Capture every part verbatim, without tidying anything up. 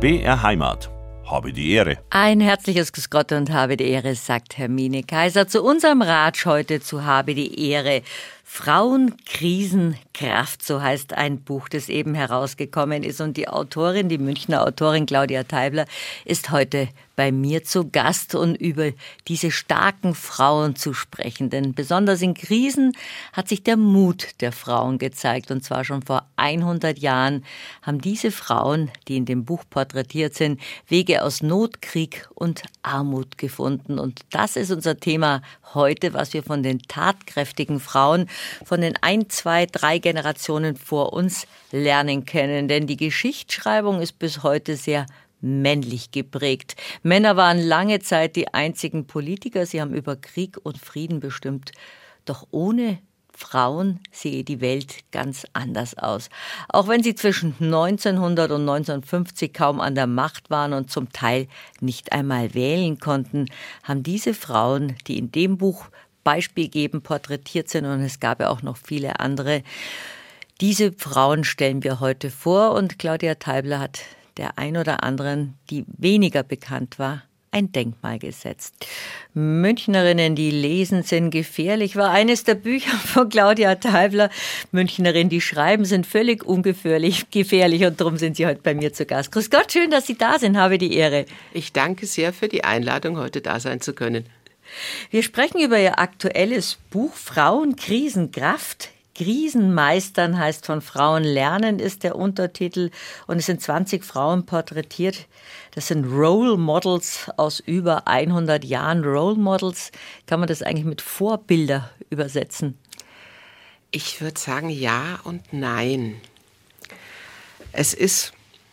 B R Heimat. Habe die Ehre. Ein herzliches Grüß Gott und habe die Ehre, sagt Hermine Kaiser zu unserem Ratsch heute zu Habe die Ehre. Frauen, Krisen, Kraft, so heißt ein Buch, das eben herausgekommen ist. Und die Autorin, die Münchner Autorin Claudia Teibler, ist heute bei mir zu Gast, um über diese starken Frauen zu sprechen. Denn besonders in Krisen hat sich der Mut der Frauen gezeigt. Und zwar schon vor hundert Jahren haben diese Frauen, die in dem Buch porträtiert sind, Wege aus Not, Krieg und Armut gefunden. Und das ist unser Thema heute, was wir von den tatkräftigen Frauen, von den ein, zwei, drei Generationen vor uns lernen können. Denn die Geschichtsschreibung ist bis heute sehr männlich geprägt. Männer waren lange Zeit die einzigen Politiker. Sie haben über Krieg und Frieden bestimmt. Doch ohne Frauen sehe die Welt ganz anders aus. Auch wenn sie zwischen neunzehnhundert und neunzehnhundertfünfzig kaum an der Macht waren und zum Teil nicht einmal wählen konnten, haben diese Frauen, die in dem Buch Beispiel geben, porträtiert sind, und es gab ja auch noch viele andere, diese Frauen stellen wir heute vor, und Claudia Teibler hat der ein oder anderen, die weniger bekannt war, ein Denkmal gesetzt. Münchnerinnen, die lesen, sind gefährlich, war eines der Bücher von Claudia Teibler. Münchnerinnen, die schreiben, sind völlig ungefährlich, gefährlich, und darum sind Sie heute bei mir zu Gast. Grüß Gott, schön, dass Sie da sind, habe die Ehre. Ich danke sehr für die Einladung, heute da sein zu können. Wir sprechen über Ihr aktuelles Buch Frauen, Krisen, Kraft. Krisen meistern heißt von Frauen lernen, ist der Untertitel, und es sind zwanzig Frauen porträtiert. Das sind Role Models aus über hundert Jahren. Role Models, kann man das eigentlich mit Vorbilder übersetzen? Ich würde sagen ja und nein. Es ist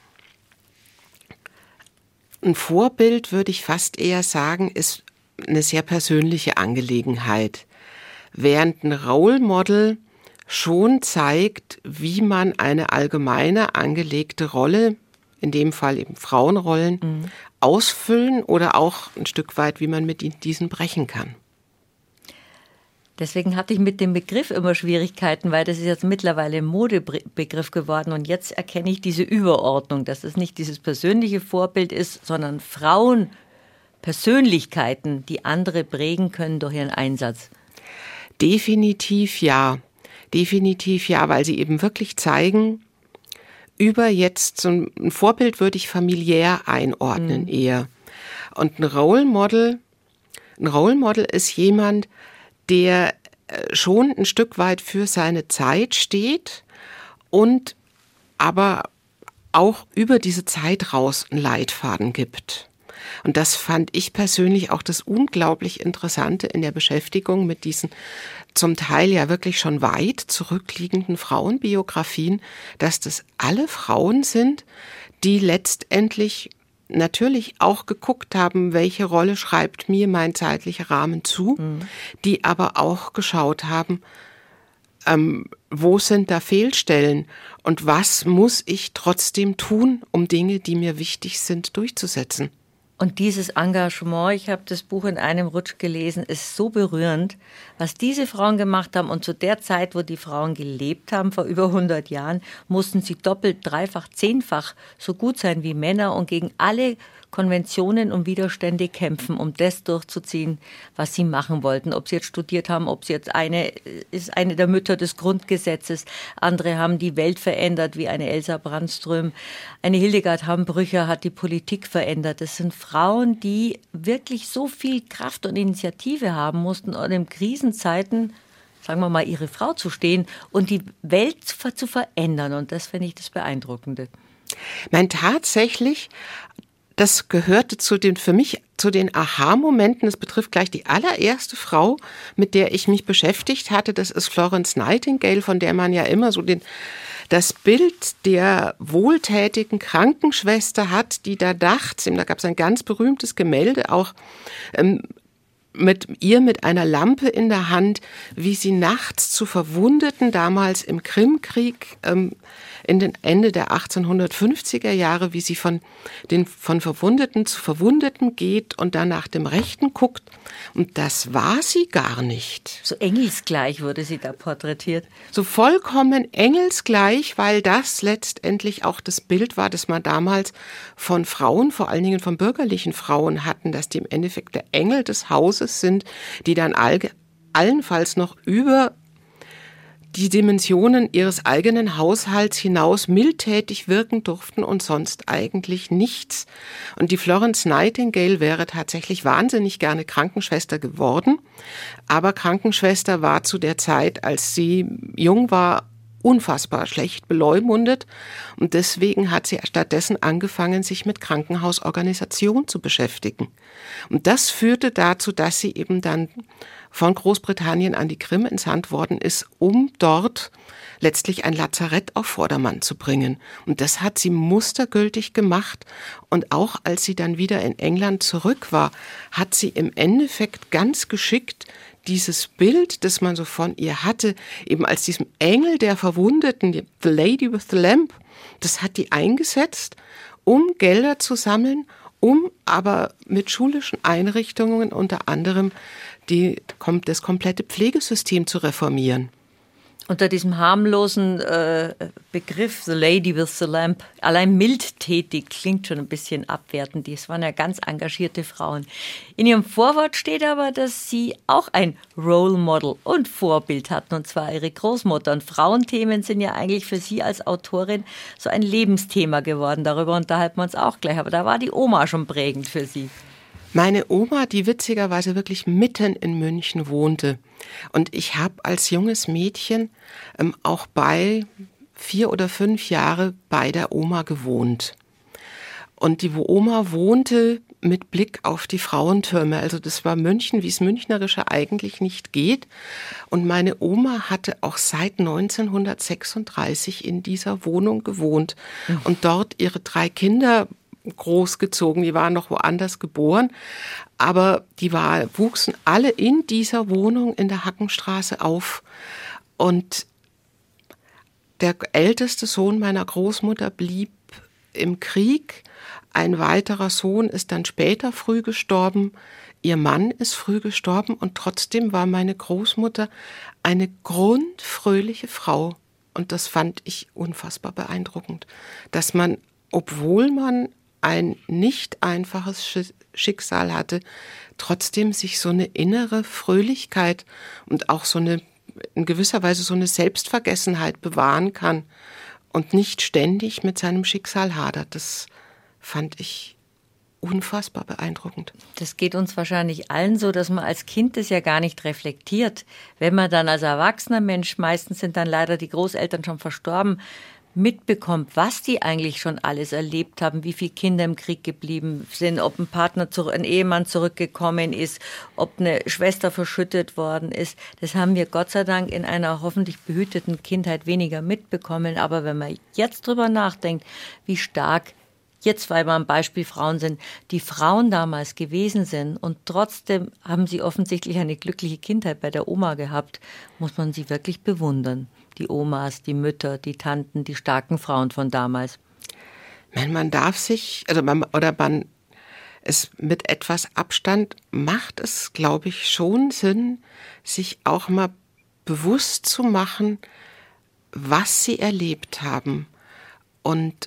ein Vorbild, würde ich fast eher sagen, ist eine sehr persönliche Angelegenheit. Während ein Role Model schon zeigt, wie man eine allgemeine angelegte Rolle, in dem Fall eben Frauenrollen, mhm. ausfüllen oder auch ein Stück weit, wie man mit diesen brechen kann. Deswegen hatte ich mit dem Begriff immer Schwierigkeiten, weil das ist jetzt mittlerweile ein Modebegriff geworden, und jetzt erkenne ich diese Überordnung, dass es nicht dieses persönliche Vorbild ist, sondern Frauen, Persönlichkeiten, die andere prägen können durch ihren Einsatz. Definitiv ja. Definitiv ja, weil sie eben wirklich zeigen, über jetzt so ein Vorbild würde ich familiär einordnen mhm. eher. Und ein Role Model, ein Role Model ist jemand, der schon ein Stück weit für seine Zeit steht und aber auch über diese Zeit raus einen Leitfaden gibt. Und das fand ich persönlich auch das unglaublich Interessante in der Beschäftigung mit diesen zum Teil ja wirklich schon weit zurückliegenden Frauenbiografien, dass das alle Frauen sind, die letztendlich natürlich auch geguckt haben, welche Rolle schreibt mir mein zeitlicher Rahmen zu, mhm. die aber auch geschaut haben, ähm, wo sind da Fehlstellen und was muss ich trotzdem tun, um Dinge, die mir wichtig sind, durchzusetzen. Und dieses Engagement, ich habe das Buch in einem Rutsch gelesen, ist so berührend, was diese Frauen gemacht haben. Und zu der Zeit, wo die Frauen gelebt haben, vor über hundert Jahren, mussten sie doppelt, dreifach, zehnfach so gut sein wie Männer und gegen alle Konventionen und Widerstände kämpfen, um das durchzuziehen, was sie machen wollten. Ob sie jetzt studiert haben, ob sie jetzt eine, ist eine der Mütter des Grundgesetzes. Andere haben die Welt verändert, wie eine Elsa Brandström. Eine Hildegard Hambrücher hat die Politik verändert. Das sind Frauen, die wirklich so viel Kraft und Initiative haben mussten, und in Krisenzeiten, sagen wir mal, ihre Frau zu stehen und die Welt zu verändern. Und das finde ich das Beeindruckende. Nein, tatsächlich, das gehörte zu den, für mich zu den Aha-Momenten. Das betrifft gleich die allererste Frau, mit der ich mich beschäftigt hatte. Das ist Florence Nightingale, von der man ja immer so den, das Bild der wohltätigen Krankenschwester hat, die da nachts, da gab es ein ganz berühmtes Gemälde auch, ähm, mit ihr mit einer Lampe in der Hand, wie sie nachts zu Verwundeten damals im Krimkrieg ähm, in den Ende der achtzehnhundertfünfziger Jahre, wie sie von den von Verwundeten zu Verwundeten geht und dann nach dem Rechten guckt. Und das war sie gar nicht. So engelsgleich wurde sie da porträtiert. So vollkommen engelsgleich, weil das letztendlich auch das Bild war, das man damals von Frauen, vor allen Dingen von bürgerlichen Frauen hatten, dass die im Endeffekt der Engel des Hauses sind, die dann all, allenfalls noch über die Dimensionen ihres eigenen Haushalts hinaus mildtätig wirken durften und sonst eigentlich nichts. Und die Florence Nightingale wäre tatsächlich wahnsinnig gerne Krankenschwester geworden, aber Krankenschwester war zu der Zeit, als sie jung war, unfassbar schlecht beleumundet und deswegen hat sie stattdessen angefangen, sich mit Krankenhausorganisation zu beschäftigen. Und das führte dazu, dass sie eben dann von Großbritannien an die Krim entsandt worden ist, um dort letztlich ein Lazarett auf Vordermann zu bringen. Und das hat sie mustergültig gemacht. Und auch als sie dann wieder in England zurück war, hat sie im Endeffekt ganz geschickt dieses Bild, das man so von ihr hatte, eben als diesem Engel der Verwundeten, the Lady with the Lamp, das hat die eingesetzt, um Gelder zu sammeln, um aber mit schulischen Einrichtungen unter anderem die, das komplette Pflegesystem zu reformieren. Unter diesem harmlosen äh, Begriff, The Lady with the Lamp, allein mildtätig, klingt schon ein bisschen abwertend. Das waren ja ganz engagierte Frauen. In ihrem Vorwort steht aber, dass sie auch ein Role Model und Vorbild hatten, und zwar ihre Großmutter. Und Frauenthemen sind ja eigentlich für sie als Autorin so ein Lebensthema geworden. Darüber unterhalten wir uns auch gleich. Aber da war die Oma schon prägend für sie. Meine Oma, die witzigerweise wirklich mitten in München wohnte. Und ich habe als junges Mädchen ähm, auch bei vier oder fünf Jahre bei der Oma gewohnt. Und die Oma wohnte mit Blick auf die Frauentürme. Also das war München, wie es Münchnerische eigentlich nicht geht. Und meine Oma hatte auch seit neunzehnhundertsechsunddreißig in dieser Wohnung gewohnt und dort ihre drei Kinder großgezogen. Die waren noch woanders geboren, aber die war, wuchsen alle in dieser Wohnung in der Hackenstraße auf. Und der älteste Sohn meiner Großmutter blieb im Krieg. Ein weiterer Sohn ist dann später früh gestorben. Ihr Mann ist früh gestorben und trotzdem war meine Großmutter eine grundfröhliche Frau. Und das fand ich unfassbar beeindruckend, dass man, obwohl man ein nicht einfaches Schicksal hatte, trotzdem sich so eine innere Fröhlichkeit und auch so eine, in gewisser Weise so eine Selbstvergessenheit bewahren kann und nicht ständig mit seinem Schicksal hadert. Das fand ich unfassbar beeindruckend. Das geht uns wahrscheinlich allen so, dass man als Kind das ja gar nicht reflektiert. Wenn man dann als erwachsener Mensch, meistens sind dann leider die Großeltern schon verstorben, mitbekommt, was die eigentlich schon alles erlebt haben, wie viele Kinder im Krieg geblieben sind, ob ein Partner, zurück, ein Ehemann zurückgekommen ist, ob eine Schwester verschüttet worden ist. Das haben wir Gott sei Dank in einer hoffentlich behüteten Kindheit weniger mitbekommen. Aber wenn man jetzt drüber nachdenkt, wie stark jetzt, weil wir am Beispiel Frauen sind, die Frauen damals gewesen sind und trotzdem haben sie offensichtlich eine glückliche Kindheit bei der Oma gehabt, muss man sie wirklich bewundern. Die Omas, die Mütter, die Tanten, die starken Frauen von damals. Man darf sich, also man, oder man, es mit etwas Abstand macht es, glaube ich, schon Sinn, sich auch mal bewusst zu machen, was sie erlebt haben und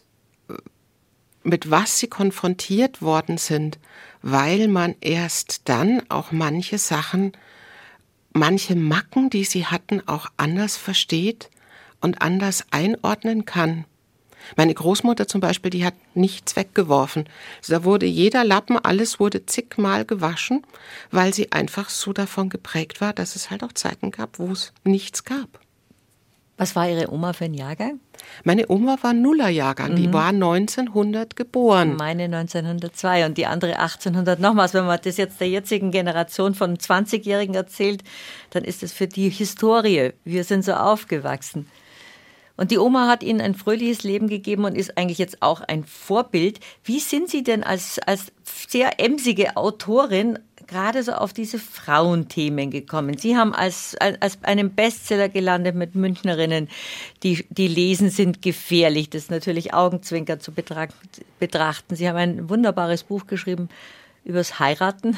mit was sie konfrontiert worden sind, weil man erst dann auch manche Sachen, manche Macken, die sie hatten, auch anders versteht und anders einordnen kann. Meine Großmutter zum Beispiel, die hat nichts weggeworfen. Also da wurde jeder Lappen, alles wurde zigmal gewaschen, weil sie einfach so davon geprägt war, dass es halt auch Zeiten gab, wo es nichts gab. Was war Ihre Oma für ein Jahrgang? Meine Oma war Nullerjahrgang, mhm. Die war neunzehnhundert geboren. Meine neunzehnhundertzwei und die andere achtzehnhundert nochmals. Wenn man das jetzt der jetzigen Generation von zwanzigjährigen erzählt, dann ist es für die Historie. Wir sind so aufgewachsen. Und die Oma hat Ihnen ein fröhliches Leben gegeben und ist eigentlich jetzt auch ein Vorbild. Wie sind Sie denn als, als sehr emsige Autorin gerade so auf diese Frauenthemen gekommen? Sie haben als, als einen Bestseller gelandet mit Münchnerinnen, die, die lesen sind gefährlich. Das ist natürlich Augenzwinkern zu betrachten. Sie haben ein wunderbares Buch geschrieben übers Heiraten,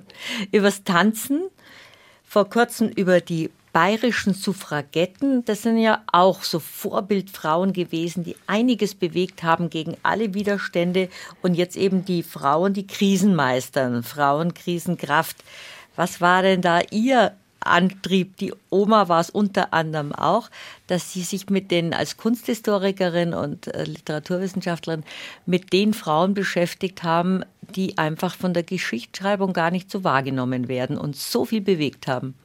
übers Tanzen, vor kurzem über die bayerischen Suffragetten. Das sind ja auch so Vorbildfrauen gewesen, die einiges bewegt haben gegen alle Widerstände und jetzt eben die Frauen, die Krisen meistern, Frauenkrisenkraft. Was war denn da Ihr Antrieb? Die Oma war es unter anderem auch, dass Sie sich mit den, als Kunsthistorikerin und äh, Literaturwissenschaftlerin, mit den Frauen beschäftigt haben, die einfach von der Geschichtsschreibung gar nicht so wahrgenommen werden und so viel bewegt haben.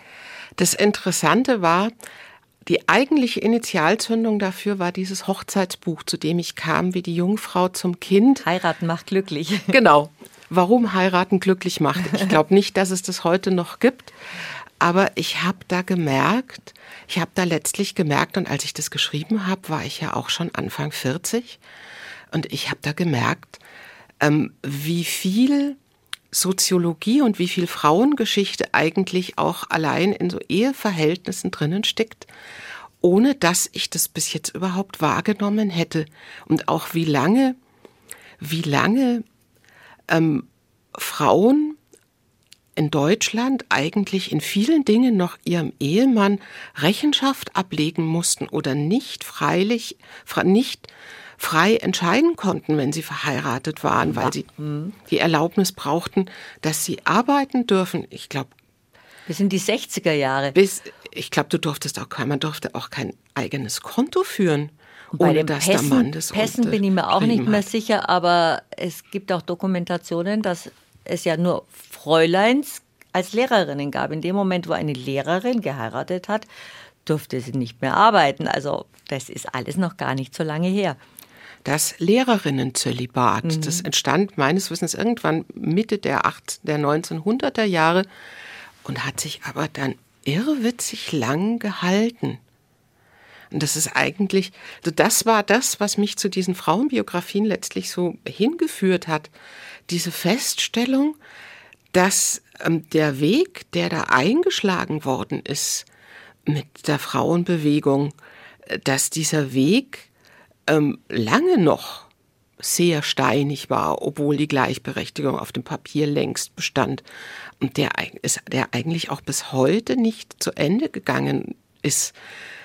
Das Interessante war, die eigentliche Initialzündung dafür war dieses Hochzeitsbuch, zu dem ich kam, wie die Jungfrau zum Kind. Heiraten macht glücklich. Genau. Warum heiraten glücklich macht. Ich glaube nicht, dass es das heute noch gibt. Aber ich habe da gemerkt, ich habe da letztlich gemerkt, und als ich das geschrieben habe, war ich ja auch schon Anfang vierzig. Und ich habe da gemerkt, ähm, wie viel Soziologie und wie viel Frauengeschichte eigentlich auch allein in so Eheverhältnissen drinnen steckt, ohne dass ich das bis jetzt überhaupt wahrgenommen hätte. Und auch wie lange, wie lange ähm, Frauen in Deutschland eigentlich in vielen Dingen noch ihrem Ehemann Rechenschaft ablegen mussten oder nicht freilich, nicht frei entscheiden konnten, wenn sie verheiratet waren, weil sie die Erlaubnis brauchten, dass sie arbeiten dürfen. Ich glaube, bis in die sechziger Jahre. Bis, ich glaube, du durftest auch kein, man durfte auch kein eigenes Konto führen. Und bei ohne den dass Pässen, der Mann das Pässen bin ich mir auch nicht mehr hat. sicher, aber es gibt auch Dokumentationen, dass es ja nur Fräuleins als Lehrerinnen gab. In dem Moment, wo eine Lehrerin geheiratet hat, durfte sie nicht mehr arbeiten. Also das ist alles noch gar nicht so lange her. Das Lehrerinnenzölibat, mhm. das entstand meines Wissens irgendwann Mitte der, acht, der neunzehnhunderter Jahre und hat sich aber dann irrwitzig lang gehalten. Und das ist eigentlich, also das war das, was mich zu diesen Frauenbiografien letztlich so hingeführt hat. Diese Feststellung, dass ähm, der Weg, der da eingeschlagen worden ist mit der Frauenbewegung, dass dieser Weg ähm, lange noch sehr steinig war, obwohl die Gleichberechtigung auf dem Papier längst bestand und der, ist, der eigentlich auch bis heute nicht zu Ende gegangen ist,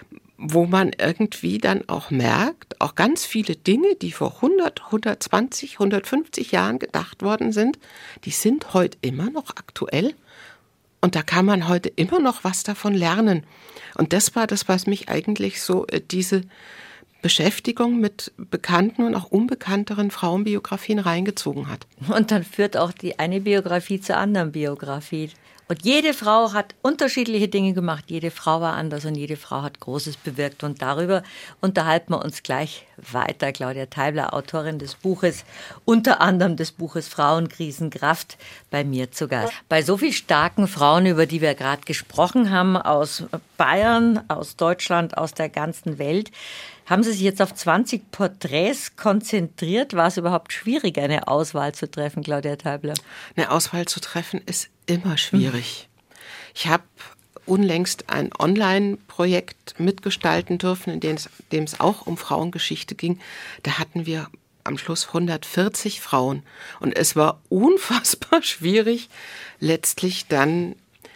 wo man irgendwie dann auch merkt, auch ganz viele Dinge, die vor hundert, hundertzwanzig, hundertfünfzig Jahren gedacht worden sind, die sind heute immer noch aktuell und da kann man heute immer noch was davon lernen. Und das war das, was mich eigentlich so, äh, diese Beschäftigung mit bekannten und auch unbekannteren Frauenbiografien reingezogen hat. Und dann führt auch die eine Biografie zur anderen Biografie. Und jede Frau hat unterschiedliche Dinge gemacht. Jede Frau war anders und jede Frau hat Großes bewirkt. Und darüber unterhalten wir uns gleich weiter. Claudia Teibler, Autorin des Buches, unter anderem des Buches Frauenkrisenkraft, bei mir zu Gast. Bei so vielen starken Frauen, über die wir gerade gesprochen haben, aus Bayern, aus Deutschland, aus der ganzen Welt, haben Sie sich jetzt auf zwanzig Porträts konzentriert? War es überhaupt schwierig, eine Auswahl zu treffen, Claudia Teibler? Eine Auswahl zu treffen ist immer schwierig. Mhm. Ich habe unlängst ein Online-Projekt mitgestalten dürfen, in dem es, dem es auch um Frauengeschichte ging. Da hatten wir am Schluss hundertvierzig Frauen. Und es war unfassbar schwierig, letztlich dann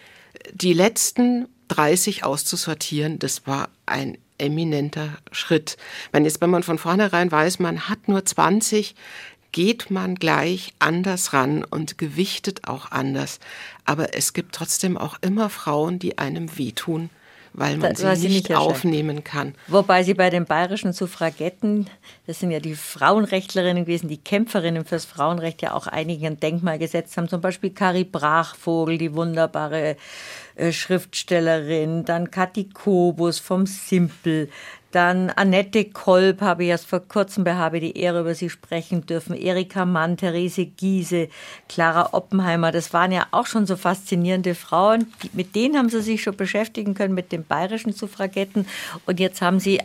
die letzten dreißig auszusortieren. Das war ein eminenter Schritt. Wenn jetzt, wenn man von vornherein weiß, man hat nur zwanzig, geht man gleich anders ran und gewichtet auch anders. Aber es gibt trotzdem auch immer Frauen, die einem wehtun, weil man das, sie nicht, nicht aufnehmen kann. Wobei Sie bei den bayerischen Suffragetten, das sind ja die Frauenrechtlerinnen gewesen, die Kämpferinnen fürs Frauenrecht, ja auch einige ein Denkmal gesetzt haben. Zum Beispiel Kari Brachvogel, die wunderbare äh, Schriftstellerin, dann Kathi Kobus vom Simpel, dann Annette Kolb, habe ich erst vor kurzem bei Habe die Ehre über sie sprechen dürfen, Erika Mann, Therese Giese, Clara Oppenheimer, das waren ja auch schon so faszinierende Frauen. Mit denen haben Sie sich schon beschäftigen können, mit den bayerischen Suffragetten. Und jetzt haben Sie eine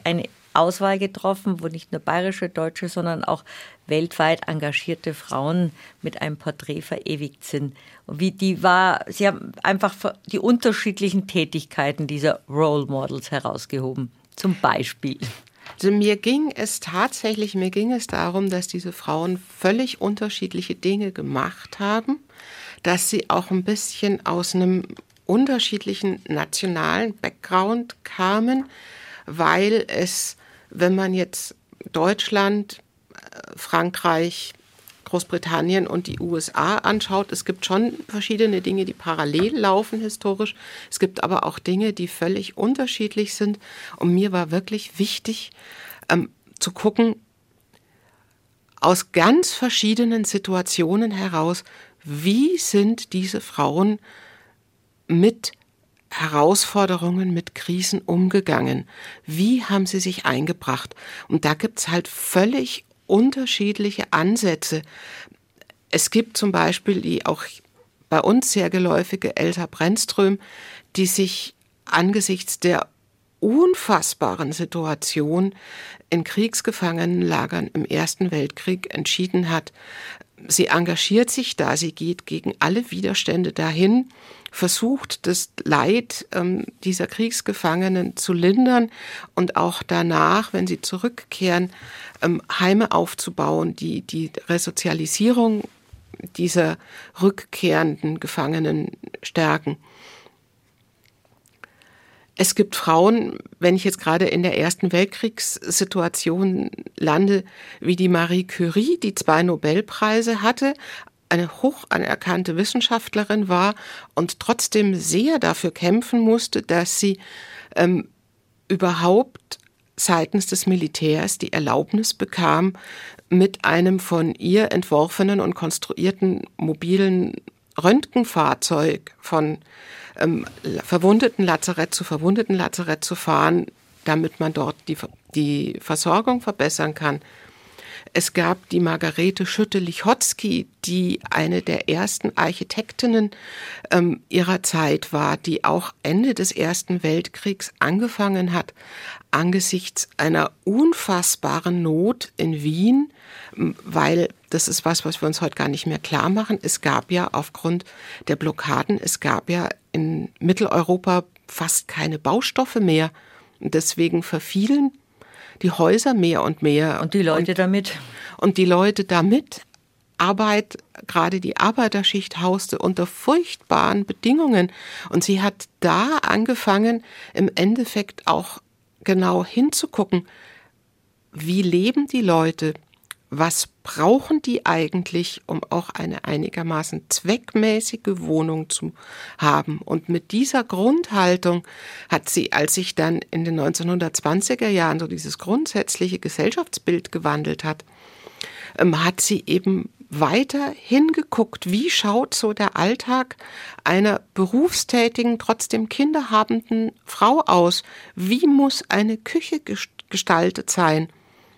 Auswahl getroffen, wo nicht nur bayerische, deutsche, sondern auch weltweit engagierte Frauen mit einem Porträt verewigt sind. Und wie die war, sie haben einfach die unterschiedlichen Tätigkeiten dieser Role Models herausgehoben. Zum Beispiel. Also mir ging es tatsächlich, mir ging es darum, dass diese Frauen völlig unterschiedliche Dinge gemacht haben, dass sie auch ein bisschen aus einem unterschiedlichen nationalen Background kamen, weil es, wenn man jetzt Deutschland, Frankreich, Großbritannien und die U S A anschaut, es gibt schon verschiedene Dinge, die parallel laufen historisch. Es gibt aber auch Dinge, die völlig unterschiedlich sind. Und mir war wirklich wichtig, ähm, zu gucken, aus ganz verschiedenen Situationen heraus, wie sind diese Frauen mit Herausforderungen, mit Krisen umgegangen? Wie haben sie sich eingebracht? Und da gibt's halt völlig unterschiedliche Ansätze. Es gibt zum Beispiel die auch bei uns sehr geläufige Elsa Brändström, die sich angesichts der unfassbaren Situation in Kriegsgefangenenlagern im Ersten Weltkrieg entschieden hat. Sie engagiert sich da, sie geht gegen alle Widerstände dahin, versucht das Leid ähm, dieser Kriegsgefangenen zu lindern und auch danach, wenn sie zurückkehren, ähm, Heime aufzubauen, die die Resozialisierung dieser rückkehrenden Gefangenen stärken. Es gibt Frauen, wenn ich jetzt gerade in der Ersten Weltkriegssituation lande, wie die Marie Curie, die zwei Nobelpreise hatte, eine hoch anerkannte Wissenschaftlerin war und trotzdem sehr dafür kämpfen musste, dass sie ähm, überhaupt seitens des Militärs die Erlaubnis bekam, mit einem von ihr entworfenen und konstruierten mobilen Röntgenfahrzeug von ähm, verwundeten Lazarett zu verwundeten Lazarett zu fahren, damit man dort die, die Versorgung verbessern kann. Es gab die Margarete Schütte-Lichotzky, die eine der ersten Architektinnen ähm, ihrer Zeit war, die auch Ende des Ersten Weltkriegs angefangen hat, angesichts einer unfassbaren Not in Wien, weil das ist was, was wir uns heute gar nicht mehr klar machen. Es gab ja aufgrund der Blockaden, es gab ja in Mitteleuropa fast keine Baustoffe mehr. Und deswegen verfielen die Häuser mehr und mehr. Und die Leute und, damit. Und die Leute damit. Arbeit, gerade die Arbeiterschicht hauste unter furchtbaren Bedingungen. Und sie hat da angefangen, im Endeffekt auch genau hinzugucken, wie leben die Leute? Was brauchen die eigentlich, um auch eine einigermaßen zweckmäßige Wohnung zu haben? Und mit dieser Grundhaltung hat sie, als sich dann in den neunzehnhundertzwanziger Jahren so dieses grundsätzliche Gesellschaftsbild gewandelt hat, hat sie eben weiter hingeguckt, wie schaut so der Alltag einer berufstätigen, trotzdem kinderhabenden Frau aus? Wie muss eine Küche gestaltet sein,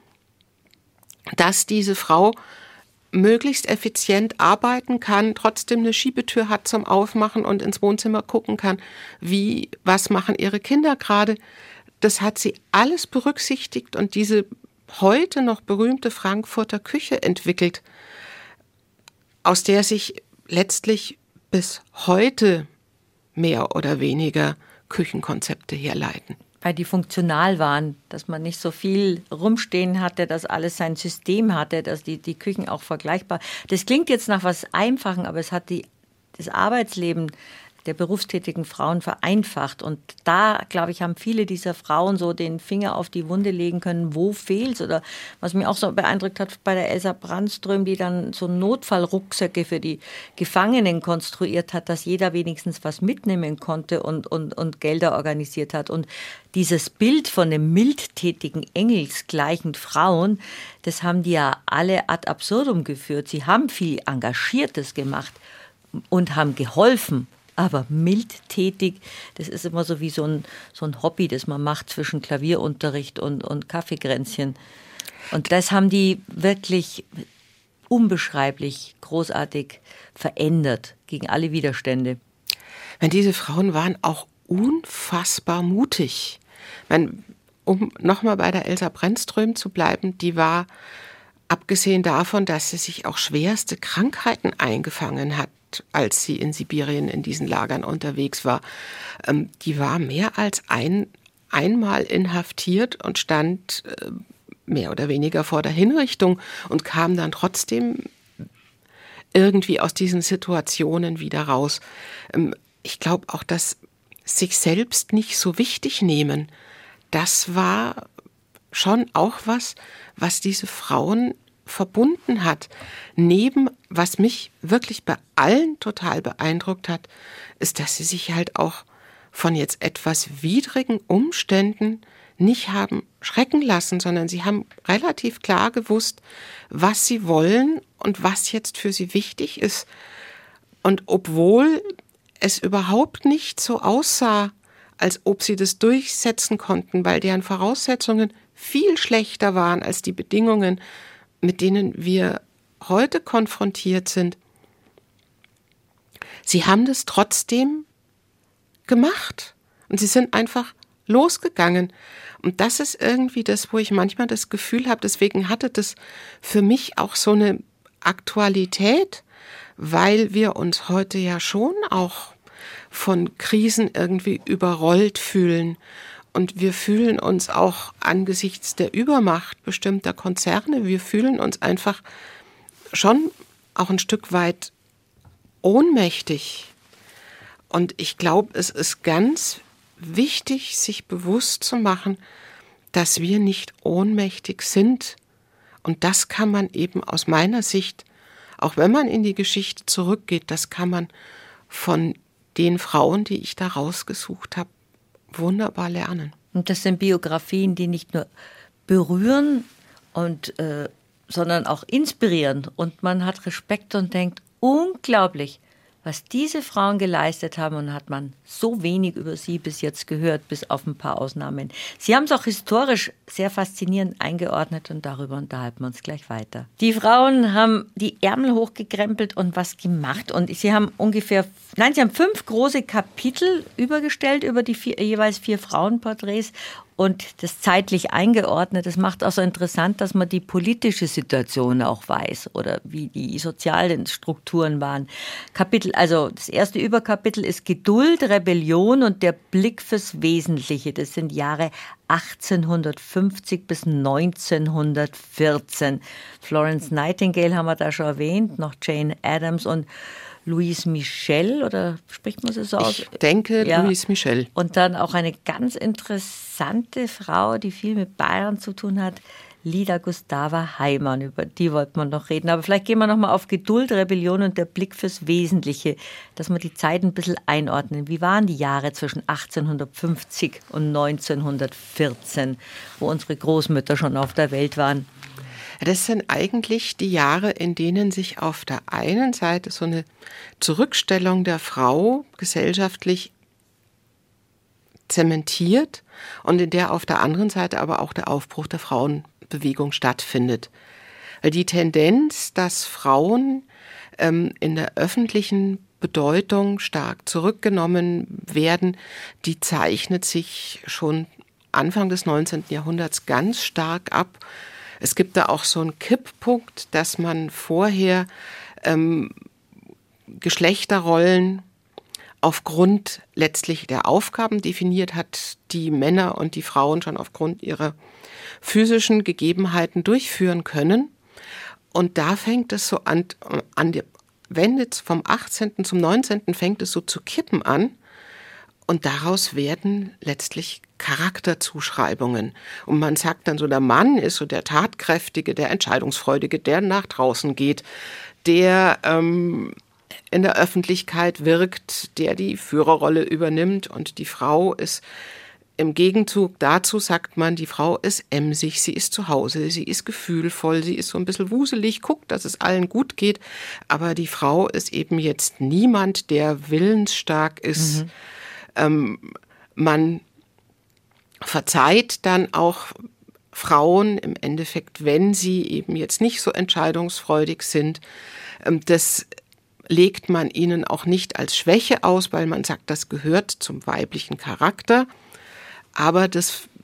dass diese Frau möglichst effizient arbeiten kann, trotzdem eine Schiebetür hat zum Aufmachen und ins Wohnzimmer gucken kann, wie, was machen ihre Kinder gerade. Das hat sie alles berücksichtigt und diese heute noch berühmte Frankfurter Küche entwickelt, aus der sich letztlich bis heute mehr oder weniger Küchenkonzepte herleiten. Weil die funktional waren, dass man nicht so viel rumstehen hatte, dass alles sein System hatte, dass die, die Küchen auch vergleichbar. Das klingt jetzt nach was Einfachen, aber es hat die, das Arbeitsleben der berufstätigen Frauen vereinfacht. Und da, glaube ich, haben viele dieser Frauen so den Finger auf die Wunde legen können, wo fehlt's? Oder was mich auch so beeindruckt hat bei der Elsa Brändström, die dann so Notfallrucksäcke für die Gefangenen konstruiert hat, dass jeder wenigstens was mitnehmen konnte und, und, und Gelder organisiert hat. Und dieses Bild von den mildtätigen, engelsgleichen Frauen, das haben die ja alle ad absurdum geführt. Sie haben viel Engagiertes gemacht und haben geholfen. Aber mildtätig, das ist immer so wie so ein, so ein Hobby, das man macht zwischen Klavierunterricht und, und Kaffeekränzchen. Und das haben die wirklich unbeschreiblich großartig verändert gegen alle Widerstände. Diese Frauen waren auch unfassbar mutig. Man, um nochmal bei der Elsa Brändström zu bleiben, die war, abgesehen davon, dass sie sich auch schwerste Krankheiten eingefangen hat, als sie in Sibirien in diesen Lagern unterwegs war, ähm, die war mehr als ein, einmal inhaftiert und stand äh, mehr oder weniger vor der Hinrichtung und kam dann trotzdem irgendwie aus diesen Situationen wieder raus. Ähm, ich glaube auch, dass sich selbst nicht so wichtig nehmen, das war schon auch was, was diese Frauen verbunden hat. Neben, was mich wirklich bei allen total beeindruckt hat, ist, dass sie sich halt auch von jetzt etwas widrigen Umständen nicht haben schrecken lassen, sondern sie haben relativ klar gewusst, was sie wollen und was jetzt für sie wichtig ist. Und obwohl es überhaupt nicht so aussah, als ob sie das durchsetzen konnten, weil deren Voraussetzungen viel schlechter waren als die Bedingungen, mit denen wir heute konfrontiert sind. Sie haben das trotzdem gemacht und sie sind einfach losgegangen. Und das ist irgendwie das, wo ich manchmal das Gefühl habe, deswegen hatte das für mich auch so eine Aktualität, weil wir uns heute ja schon auch von Krisen irgendwie überrollt fühlen. Und wir fühlen uns auch angesichts der Übermacht bestimmter Konzerne, wir fühlen uns einfach schon auch ein Stück weit ohnmächtig. Und ich glaube, es ist ganz wichtig, sich bewusst zu machen, dass wir nicht ohnmächtig sind. Und das kann man eben aus meiner Sicht, auch wenn man in die Geschichte zurückgeht, das kann man von den Frauen, die ich da rausgesucht habe, wunderbar lernen. Und das sind Biografien, die nicht nur berühren, und, äh, sondern auch inspirieren. Und man hat Respekt und denkt, unglaublich, was diese Frauen geleistet haben, und hat man so wenig über sie bis jetzt gehört, bis auf ein paar Ausnahmen. Sie haben es auch historisch sehr faszinierend eingeordnet, und darüber unterhalten wir uns gleich weiter. Die Frauen haben die Ärmel hochgekrempelt und was gemacht, und sie haben ungefähr, nein, sie haben fünf große Kapitel übergestellt über die vier, jeweils vier Frauenporträts und das zeitlich eingeordnet. Das macht auch so interessant, dass man die politische Situation auch weiß oder wie die sozialen Strukturen waren. Kapitel, also das erste Überkapitel ist Geduld, Rebellion und der Blick fürs Wesentliche. Das sind Jahre achtzehnhundertfünfzig bis neunzehnhundertvierzehn. Florence Nightingale haben wir da schon erwähnt, noch Jane Addams und Louise Michel, oder spricht man so aus? Ich denke, ja. Louise Michel. Und dann auch eine ganz interessante Frau, die viel mit Bayern zu tun hat, Lida Gustava Heimann, über die wollten wir noch reden. Aber vielleicht gehen wir noch mal auf Geduld, Rebellion und der Blick fürs Wesentliche, dass wir die Zeit ein bisschen einordnen. Wie waren die Jahre zwischen achtzehnhundertfünfzig und neunzehnhundertvierzehn, wo unsere Großmütter schon auf der Welt waren? Das sind eigentlich die Jahre, in denen sich auf der einen Seite so eine Zurückstellung der Frau gesellschaftlich zementiert und in der auf der anderen Seite aber auch der Aufbruch der Frauenbewegung stattfindet. Weil die Tendenz, dass Frauen ähm, in der öffentlichen Bedeutung stark zurückgenommen werden, die zeichnet sich schon Anfang des neunzehnten Jahrhunderts ganz stark ab. Es gibt da auch so einen Kipppunkt, dass man vorher ähm, Geschlechterrollen aufgrund letztlich der Aufgaben definiert hat, die Männer und die Frauen schon aufgrund ihrer physischen Gegebenheiten durchführen können. Und da fängt es so an, an der Wende vom achtzehnten zum neunzehnten fängt es so zu kippen an. Und daraus werden letztlich Charakterzuschreibungen. Und man sagt dann so, der Mann ist so der Tatkräftige, der Entscheidungsfreudige, der nach draußen geht, der ähm, in der Öffentlichkeit wirkt, der die Führerrolle übernimmt. Und die Frau ist im Gegenzug dazu, sagt man, die Frau ist emsig, sie ist zu Hause, sie ist gefühlvoll, sie ist so ein bisschen wuselig, guckt, dass es allen gut geht. Aber die Frau ist eben jetzt niemand, der willensstark ist. Mhm. Ähm, man verzeiht dann auch Frauen im Endeffekt, wenn sie eben jetzt nicht so entscheidungsfreudig sind. Ähm, das legt man ihnen auch nicht als Schwäche aus, weil man sagt, das gehört zum weiblichen Charakter. Aber das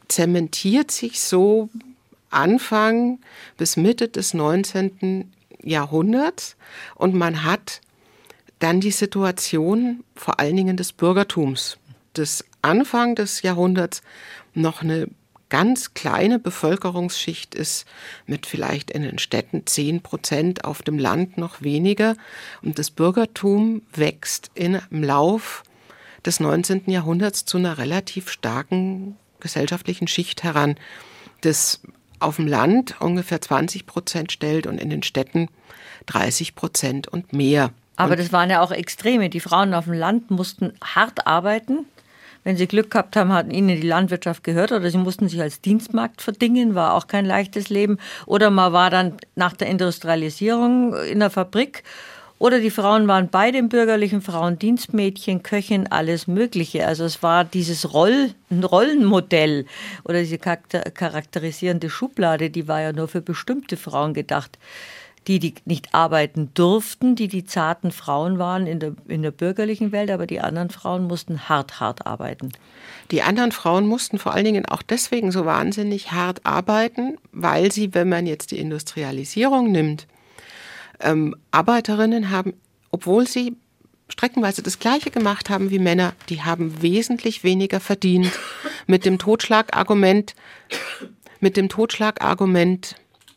zementiert sich so Anfang bis Mitte des neunzehnten Jahrhunderts und man hat dann die Situation vor allen Dingen des Bürgertums, des Anfang des Jahrhunderts noch eine ganz kleine Bevölkerungsschicht ist, mit vielleicht in den Städten zehn Prozent, auf dem Land noch weniger. Und das Bürgertum wächst im Lauf des neunzehnten Jahrhunderts zu einer relativ starken gesellschaftlichen Schicht heran, das auf dem Land ungefähr zwanzig Prozent stellt und in den Städten dreißig Prozent und mehr. Aber und das waren ja auch Extreme. Die Frauen auf dem Land mussten hart arbeiten. Wenn sie Glück gehabt haben, hat ihnen die Landwirtschaft gehört oder sie mussten sich als Dienstmagd verdingen, war auch kein leichtes Leben. Oder man war dann nach der Industrialisierung in der Fabrik. Oder die Frauen waren bei den bürgerlichen Frauen Dienstmädchen, Köchin, alles Mögliche. Also es war dieses Roll, ein Rollenmodell oder diese charakterisierende Schublade, die war ja nur für bestimmte Frauen gedacht. Die, die nicht arbeiten durften, die die zarten Frauen waren in der, in der bürgerlichen Welt, aber die anderen Frauen mussten hart, hart arbeiten. Die anderen Frauen mussten vor allen Dingen auch deswegen so wahnsinnig hart arbeiten, weil sie, wenn man jetzt die Industrialisierung nimmt, ähm, Arbeiterinnen haben, obwohl sie streckenweise das Gleiche gemacht haben wie Männer, die haben wesentlich weniger verdient. Mit dem Totschlagargument, mit dem Totschlagargument,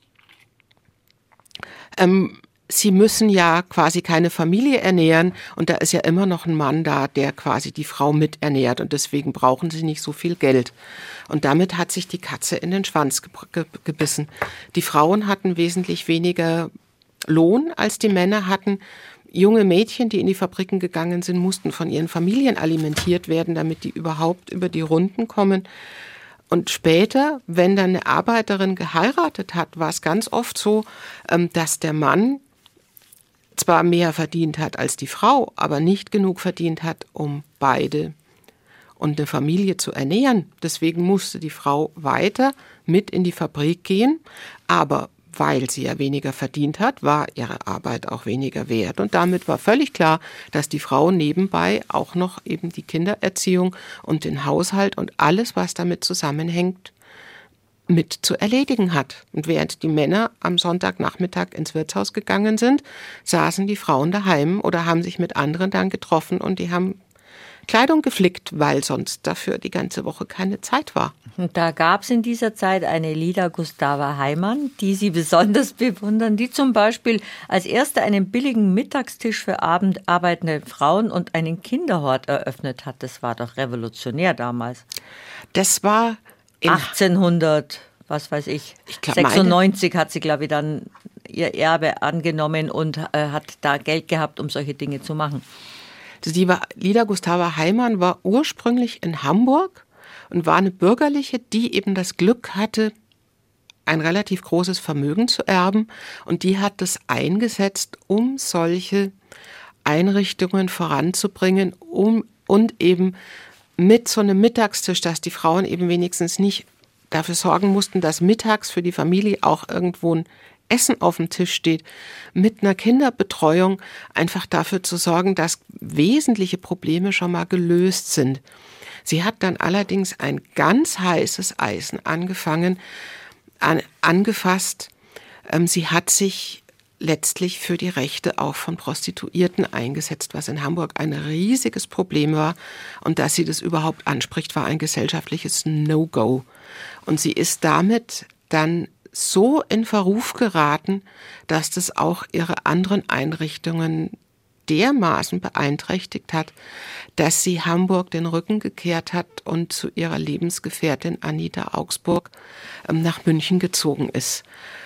Ähm, sie müssen ja quasi keine Familie ernähren und da ist ja immer noch ein Mann da, der quasi die Frau miternährt und deswegen brauchen sie nicht so viel Geld. Und damit hat sich die Katze in den Schwanz ge- ge- gebissen. Die Frauen hatten wesentlich weniger Lohn, als die Männer hatten. Junge Mädchen, die in die Fabriken gegangen sind, mussten von ihren Familien alimentiert werden, damit die überhaupt über die Runden kommen. Und später, wenn dann eine Arbeiterin geheiratet hat, war es ganz oft so, dass der Mann zwar mehr verdient hat als die Frau, aber nicht genug verdient hat, um beide und eine Familie zu ernähren. Deswegen musste die Frau weiter mit in die Fabrik gehen, aber weil sie ja weniger verdient hat, war ihre Arbeit auch weniger wert. Und damit war völlig klar, dass die Frau nebenbei auch noch eben die Kindererziehung und den Haushalt und alles, was damit zusammenhängt, mit zu erledigen hat. Und während die Männer am Sonntagnachmittag ins Wirtshaus gegangen sind, saßen die Frauen daheim oder haben sich mit anderen dann getroffen und die haben Kleidung geflickt, weil sonst dafür die ganze Woche keine Zeit war. Und da gab es in dieser Zeit eine Lida Gustava Heimann, die Sie besonders bewundern, die zum Beispiel als erste einen billigen Mittagstisch für abendarbeitende Frauen und einen Kinderhort eröffnet hat. Das war doch revolutionär damals. Das war achtzehnhundert, was weiß ich, ich glaub, sechsundneunzig hat sie, glaube ich, dann ihr Erbe angenommen und äh, hat da Geld gehabt, um solche Dinge zu machen. Die war, Lida Gustava Heimann war ursprünglich in Hamburg und war eine Bürgerliche, die eben das Glück hatte, ein relativ großes Vermögen zu erben. Und die hat das eingesetzt, um solche Einrichtungen voranzubringen, um und eben mit so einem Mittagstisch, dass die Frauen eben wenigstens nicht dafür sorgen mussten, dass mittags für die Familie auch irgendwo ein Essen auf dem Tisch steht, mit einer Kinderbetreuung einfach dafür zu sorgen, dass wesentliche Probleme schon mal gelöst sind. Sie hat dann allerdings ein ganz heißes Eisen angefangen, an, angefasst. Ähm, sie hat sich letztlich für die Rechte auch von Prostituierten eingesetzt, was in Hamburg ein riesiges Problem war. Und dass sie das überhaupt anspricht, war ein gesellschaftliches No-Go. Und sie ist damit dann so in Verruf geraten, dass das auch ihre anderen Einrichtungen dermaßen beeinträchtigt hat, dass sie Hamburg den Rücken gekehrt hat und zu ihrer Lebensgefährtin Anita Augsburg ähm, nach München gezogen ist.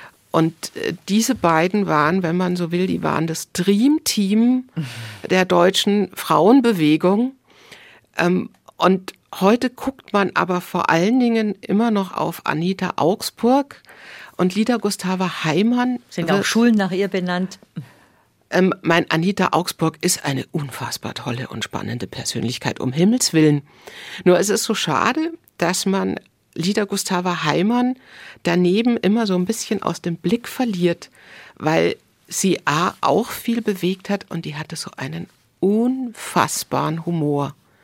Und äh, diese beiden waren, wenn man so will, die waren das Dream-Team der deutschen Frauenbewegung. Ähm, und heute guckt man aber vor allen Dingen immer noch auf Anita Augsburg und Lida Gustava Heimann. Sind auch Schulen nach ihr benannt. Ähm, mein Anita Augsburg ist eine unfassbar tolle und spannende Persönlichkeit, um Himmels Willen. Nur es ist so schade, dass man Lida Gustava Heimann daneben immer so ein bisschen aus dem Blick verliert, weil sie A, auch viel bewegt hat und die hatte so einen unfassbaren Humor.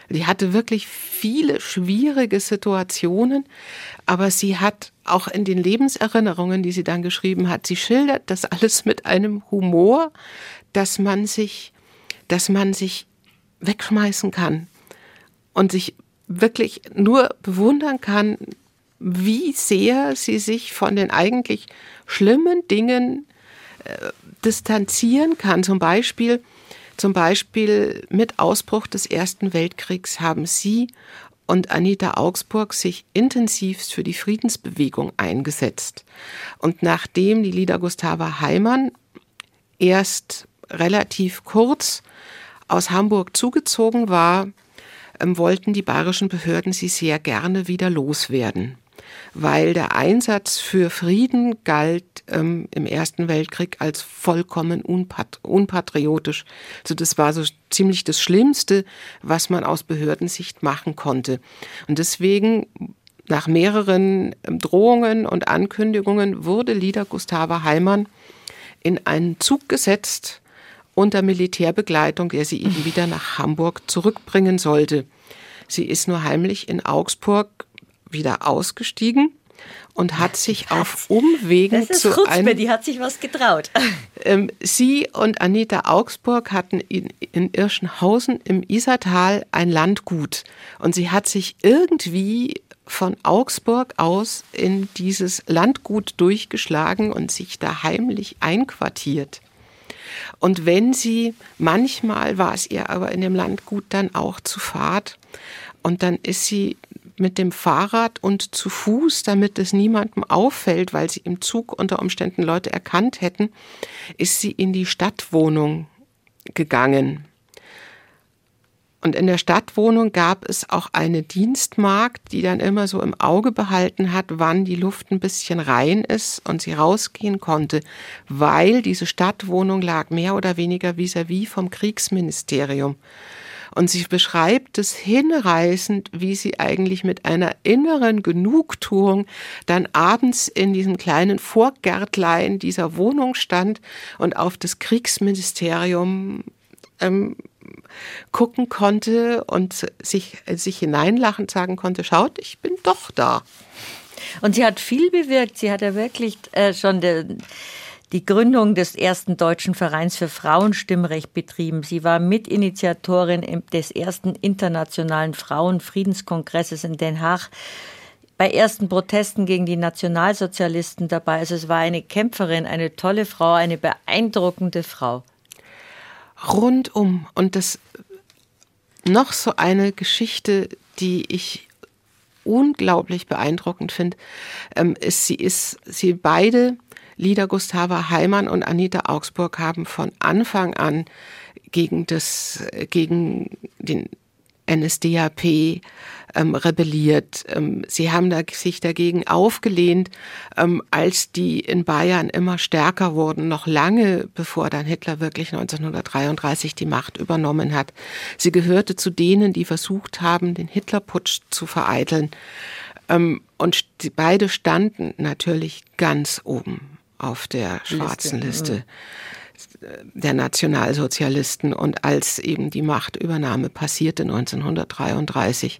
Die hatte wirklich viele schwierige Situationen, aber sie hat auch in den Lebenserinnerungen, die sie dann geschrieben hat, sie schildert das alles mit einem Humor, dass man sich, dass man sich wegschmeißen kann und sich wirklich nur bewundern kann, wie sehr sie sich von den eigentlich schlimmen Dingen äh, distanzieren kann. Zum Beispiel, zum Beispiel mit Ausbruch des Ersten Weltkriegs haben sie und Anita Augsburg sich intensivst für die Friedensbewegung eingesetzt. Und nachdem die Lida Gustava Heimann erst relativ kurz aus Hamburg zugezogen war, ähm, wollten die bayerischen Behörden sie sehr gerne wieder loswerden, weil der Einsatz für Frieden galt ähm, im Ersten Weltkrieg als vollkommen unpat- unpatriotisch. Also das war so ziemlich das Schlimmste, was man aus Behördensicht machen konnte. Und deswegen, nach mehreren ähm, Drohungen und Ankündigungen, wurde Lida Gustava Heimann in einen Zug gesetzt unter Militärbegleitung, der sie eben wieder nach Hamburg zurückbringen sollte. Sie ist nur heimlich in Augsburg wieder ausgestiegen und hat sich auf Umwegen das ist zu Chutzpe, einem... die hat sich was getraut. Ähm, sie und Anita Augsburg hatten in, in Irschenhausen im Isartal ein Landgut und sie hat sich irgendwie von Augsburg aus in dieses Landgut durchgeschlagen und sich da heimlich einquartiert. Und wenn sie, manchmal war es ihr aber in dem Landgut dann auch zu Fahrt und dann ist sie mit dem Fahrrad und zu Fuß, damit es niemandem auffällt, weil sie im Zug unter Umständen Leute erkannt hätten, ist sie in die Stadtwohnung gegangen. Und in der Stadtwohnung gab es auch eine Dienstmagd, die dann immer so im Auge behalten hat, wann die Luft ein bisschen rein ist und sie rausgehen konnte, weil diese Stadtwohnung lag mehr oder weniger vis-à-vis vom Kriegsministerium. Und sie beschreibt es hinreißend, wie sie eigentlich mit einer inneren Genugtuung dann abends in diesem kleinen Vorgärtlein dieser Wohnung stand und auf das Kriegsministerium ähm, gucken konnte und sich, sich hineinlachend sagen konnte, schaut, ich bin doch da. Und sie hat viel bewirkt. Sie hat ja wirklich äh, schon de, die Gründung des ersten deutschen Vereins für Frauenstimmrecht betrieben. Sie war Mitinitiatorin des ersten internationalen Frauenfriedenskongresses in Den Haag. Bei ersten Protesten gegen die Nationalsozialisten dabei. Also es war eine Kämpferin, eine tolle Frau, eine beeindruckende Frau. Rundum. Und das noch so eine Geschichte, die ich unglaublich beeindruckend finde, ähm, ist, sie ist, sie beide, Lida Gustava Heimann und Anita Augsburg, haben von Anfang an gegen das, gegen den N S D A P ähm, rebelliert. Ähm, sie haben da, sich dagegen aufgelehnt, ähm, als die in Bayern immer stärker wurden, noch lange bevor dann Hitler wirklich neunzehnhundertdreiunddreißig die Macht übernommen hat. Sie gehörte zu denen, die versucht haben, den Hitlerputsch zu vereiteln. Ähm, und die, beide standen natürlich ganz oben auf der schwarzen Liste. Liste. Der Nationalsozialisten. Und als eben die Machtübernahme passierte neunzehnhundertdreiunddreißig,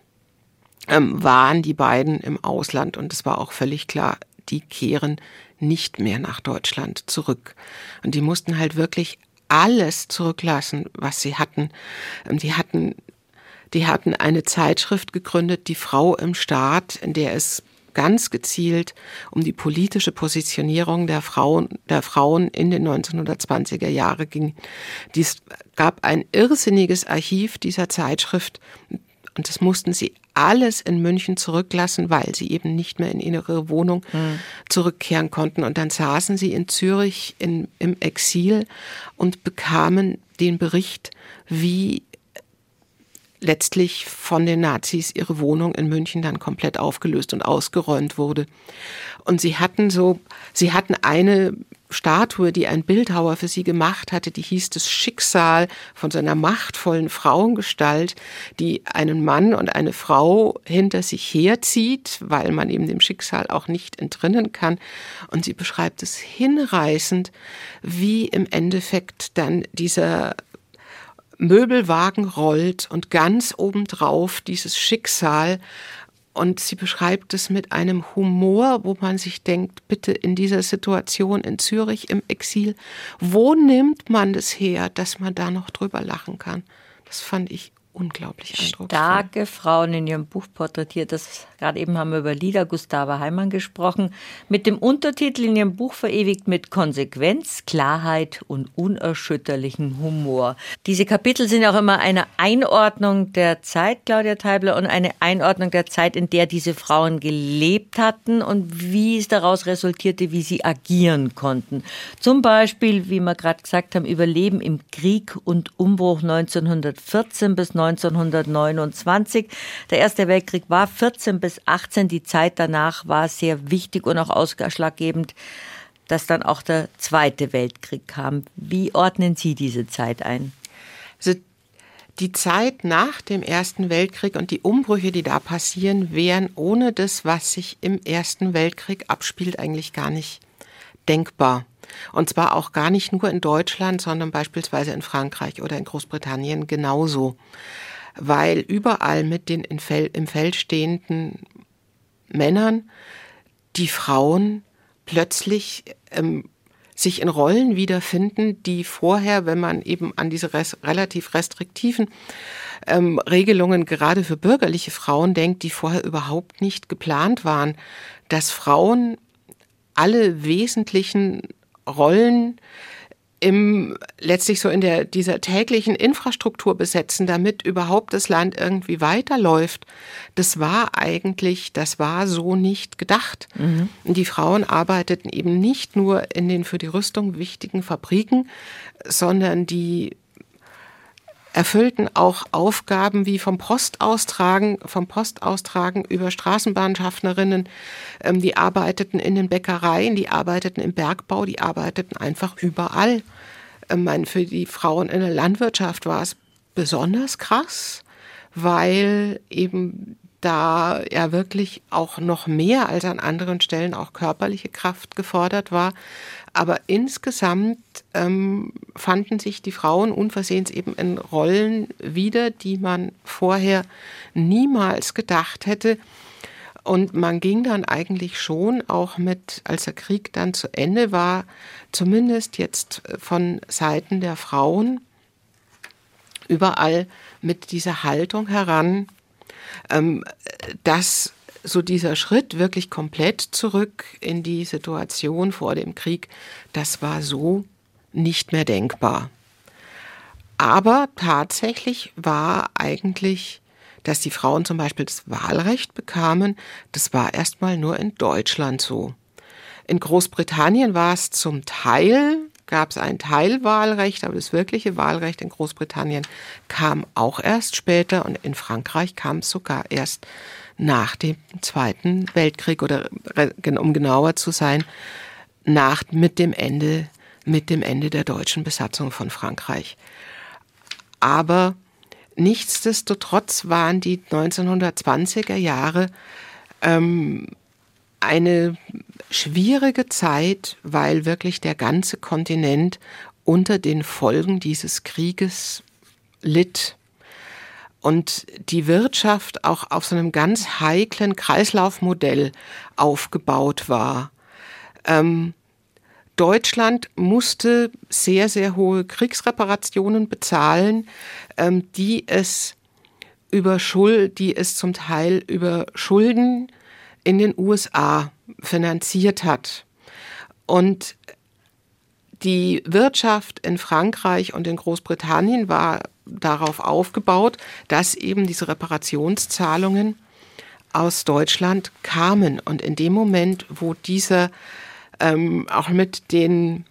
ähm, waren die beiden im Ausland und es war auch völlig klar, die kehren nicht mehr nach Deutschland zurück. Und die mussten halt wirklich alles zurücklassen, was sie hatten. Die hatten, die hatten eine Zeitschrift gegründet, die Frau im Staat, in der es ganz gezielt um die politische Positionierung der Frauen, der Frauen in den neunzehnhundertzwanziger Jahre ging. Es gab ein irrsinniges Archiv dieser Zeitschrift und das mussten sie alles in München zurücklassen, weil sie eben nicht mehr in ihre Wohnung hm. zurückkehren konnten. Und dann saßen sie in Zürich in, im Exil und bekamen den Bericht, wie letztlich von den Nazis ihre Wohnung in München dann komplett aufgelöst und ausgeräumt wurde. Und sie hatten so, sie hatten eine Statue, die ein Bildhauer für sie gemacht hatte, die hieß das Schicksal von so einer machtvollen Frauengestalt, die einen Mann und eine Frau hinter sich herzieht, weil man eben dem Schicksal auch nicht entrinnen kann. Und sie beschreibt es hinreißend, wie im Endeffekt dann dieser Möbelwagen rollt und ganz obendrauf dieses Schicksal. Und sie beschreibt es mit einem Humor, wo man sich denkt, bitte in dieser Situation in Zürich im Exil, wo nimmt man das her, dass man da noch drüber lachen kann? Das fand ich unglaublich eindrucksvoll. Starke Frauen in ihrem Buch porträtiert. Das gerade eben haben wir über Lida Gustava Heimann gesprochen. Mit dem Untertitel in ihrem Buch verewigt mit Konsequenz, Klarheit und unerschütterlichen Humor. Diese Kapitel sind auch immer eine Einordnung der Zeit, Claudia Teibler, und eine Einordnung der Zeit, in der diese Frauen gelebt hatten und wie es daraus resultierte, wie sie agieren konnten. Zum Beispiel, wie wir gerade gesagt haben, Überleben im Krieg und Umbruch neunzehnhundertvierzehn bis neunzehnhundertneunundzwanzig. Der Erste Weltkrieg war vierzehn bis achtzehn. Die Zeit danach war sehr wichtig und auch ausschlaggebend, dass dann auch der Zweite Weltkrieg kam. Wie ordnen Sie diese Zeit ein? Also die Zeit nach dem Ersten Weltkrieg und die Umbrüche, die da passieren, wären ohne das, was sich im Ersten Weltkrieg abspielt, eigentlich gar nicht denkbar. Und zwar auch gar nicht nur in Deutschland, sondern beispielsweise in Frankreich oder in Großbritannien genauso. Weil überall mit den im Feld stehenden Männern die Frauen plötzlich ähm, sich in Rollen wiederfinden, die vorher, wenn man eben an diese res- relativ restriktiven ähm, Regelungen gerade für bürgerliche Frauen denkt, die vorher überhaupt nicht geplant waren, dass Frauen alle wesentlichen Rollen im letztlich so in der dieser täglichen Infrastruktur besetzen, damit überhaupt das Land irgendwie weiterläuft. Das war eigentlich, das war so nicht gedacht. Mhm. Die Frauen arbeiteten eben nicht nur in den für die Rüstung wichtigen Fabriken, sondern die erfüllten auch Aufgaben wie vom Postaustragen, vom Postaustragen über Straßenbahnschaffnerinnen. Ähm, die arbeiteten in den Bäckereien, die arbeiteten im Bergbau, die arbeiteten einfach überall. Ähm, mein, für die Frauen in der Landwirtschaft war es besonders krass, weil eben da ja wirklich auch noch mehr als an anderen Stellen auch körperliche Kraft gefordert war. Aber insgesamt ähm, fanden sich die Frauen unversehens eben in Rollen wieder, die man vorher niemals gedacht hätte. Und man ging dann eigentlich schon auch mit, als der Krieg dann zu Ende war, zumindest jetzt von Seiten der Frauen, überall mit dieser Haltung heran, ähm, dass so dieser Schritt wirklich komplett zurück in die Situation vor dem Krieg, das war so nicht mehr denkbar. Aber tatsächlich war eigentlich, dass die Frauen zum Beispiel das Wahlrecht bekamen, das war erstmal nur in Deutschland so. In Großbritannien war es zum Teil, gab es ein Teilwahlrecht, aber das wirkliche Wahlrecht in Großbritannien kam auch erst später und in Frankreich kam es sogar erst nach dem Zweiten Weltkrieg oder um genauer zu sein, nach, mit dem Ende, mit dem Ende der deutschen Besatzung von Frankreich. Aber nichtsdestotrotz waren die neunzehnhundertzwanziger Jahre ähm, eine schwierige Zeit, weil wirklich der ganze Kontinent unter den Folgen dieses Krieges litt. Und die Wirtschaft auch auf so einem ganz heiklen Kreislaufmodell aufgebaut war. Ähm, Deutschland musste sehr, sehr hohe Kriegsreparationen bezahlen, ähm, die es über Schuld, die es zum Teil über Schulden in den U S A finanziert hat. Und die Wirtschaft in Frankreich und in Großbritannien war darauf aufgebaut, dass eben diese Reparationszahlungen aus Deutschland kamen. Und in dem Moment, wo dieser ähm, auch mit den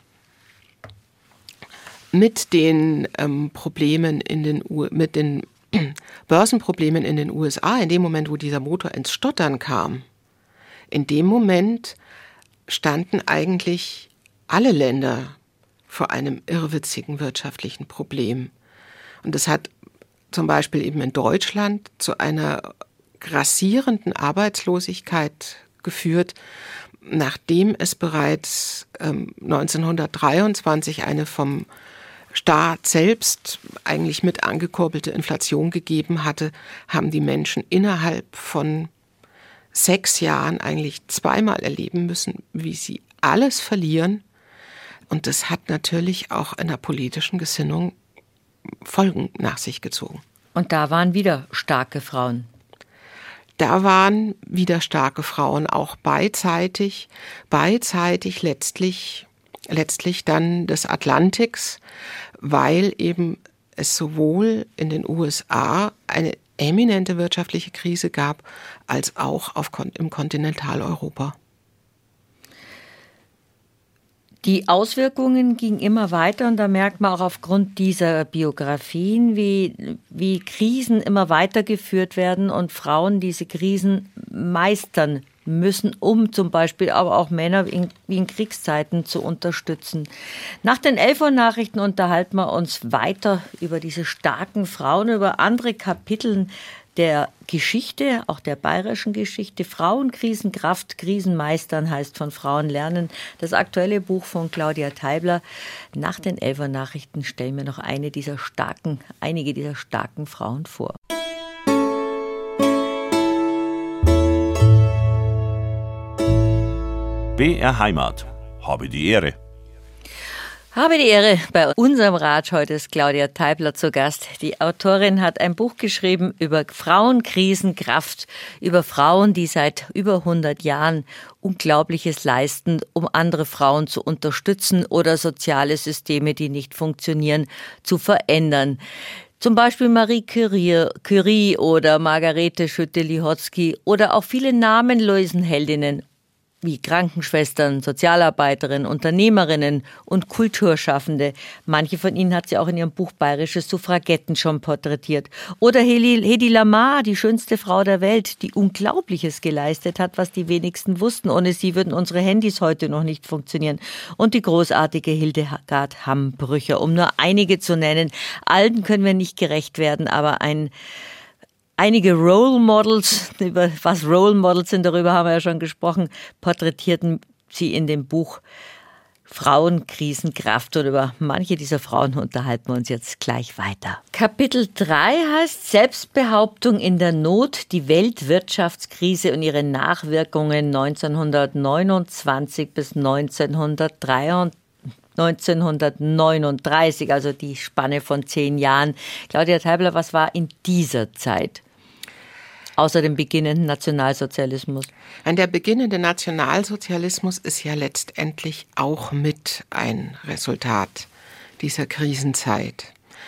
mit den ähm, Problemen in den U- mit den Börsenproblemen in den U S A, in dem Moment, wo dieser Motor ins Stottern kam, in dem Moment standen eigentlich alle Länder vor einem irrwitzigen wirtschaftlichen Problem. Und das hat zum Beispiel eben in Deutschland zu einer grassierenden Arbeitslosigkeit geführt, nachdem es bereits ähm, neunzehnhundertdreiundzwanzig eine vom Staat selbst eigentlich mit angekurbelte Inflation gegeben hatte, haben die Menschen innerhalb von sechs Jahren eigentlich zweimal erleben müssen, wie sie alles verlieren. Und das hat natürlich auch in der politischen Gesinnung Folgen nach sich gezogen. Und da waren wieder starke Frauen. Da waren wieder starke Frauen, auch beidseitig, beidseitig letztlich, letztlich dann des Atlantiks, weil eben es sowohl in den U S A eine eminente wirtschaftliche Krise gab, als auch auf, im Kontinentaleuropa. Die Auswirkungen gingen immer weiter und da merkt man auch aufgrund dieser Biografien, wie, wie Krisen immer weitergeführt werden und Frauen diese Krisen meistern müssen, um zum Beispiel aber auch Männer in, wie in Kriegszeiten zu unterstützen. Nach den elf Uhr Nachrichten unterhalten wir uns weiter über diese starken Frauen, über andere Kapitel der Geschichte, auch der bayerischen Geschichte. Frauenkrisen, Kraft, Krisen meistern heißt von Frauen lernen. Das aktuelle Buch von Claudia Teibler. Nach den elf Uhr Nachrichten stellen wir noch eine dieser starken, einige dieser starken Frauen vor. B R Heimat. Habe die Ehre. Habe die Ehre, bei unserem Ratsch heute ist Claudia Teibler zu Gast. Die Autorin hat ein Buch geschrieben über Frauenkrisenkraft, über Frauen, die seit über hundert Jahren Unglaubliches leisten, um andere Frauen zu unterstützen oder soziale Systeme, die nicht funktionieren, zu verändern. Zum Beispiel Marie Curie, Curie oder Margarete Schütte-Lihotzky oder auch viele namenlosen Heldinnen wie Krankenschwestern, Sozialarbeiterinnen, Unternehmerinnen und Kulturschaffende. Manche von ihnen hat sie auch in ihrem Buch Bayerische Suffragetten schon porträtiert. Oder Hedi Lamar, die schönste Frau der Welt, die Unglaubliches geleistet hat, was die wenigsten wussten. Ohne sie würden unsere Handys heute noch nicht funktionieren. Und die großartige Hildegard Hambrücher, um nur einige zu nennen. Allen können wir nicht gerecht werden, aber ein Einige Role Models, über was Role Models sind, darüber haben wir ja schon gesprochen, porträtierten sie in dem Buch Frauenkrisenkraft und über manche dieser Frauen unterhalten wir uns jetzt gleich weiter. Kapitel drei heißt Selbstbehauptung in der Not, die Weltwirtschaftskrise und ihre Nachwirkungen neunzehnhundertneunundzwanzig bis neunzehnhundertdreiunddreißig. neunzehnhundertneununddreißig, also die Spanne von zehn Jahren. Claudia Teibler, was war in dieser Zeit? Außer dem beginnenden Nationalsozialismus. Der beginnende Nationalsozialismus ist ja letztendlich auch mit ein Resultat dieser Krisenzeit.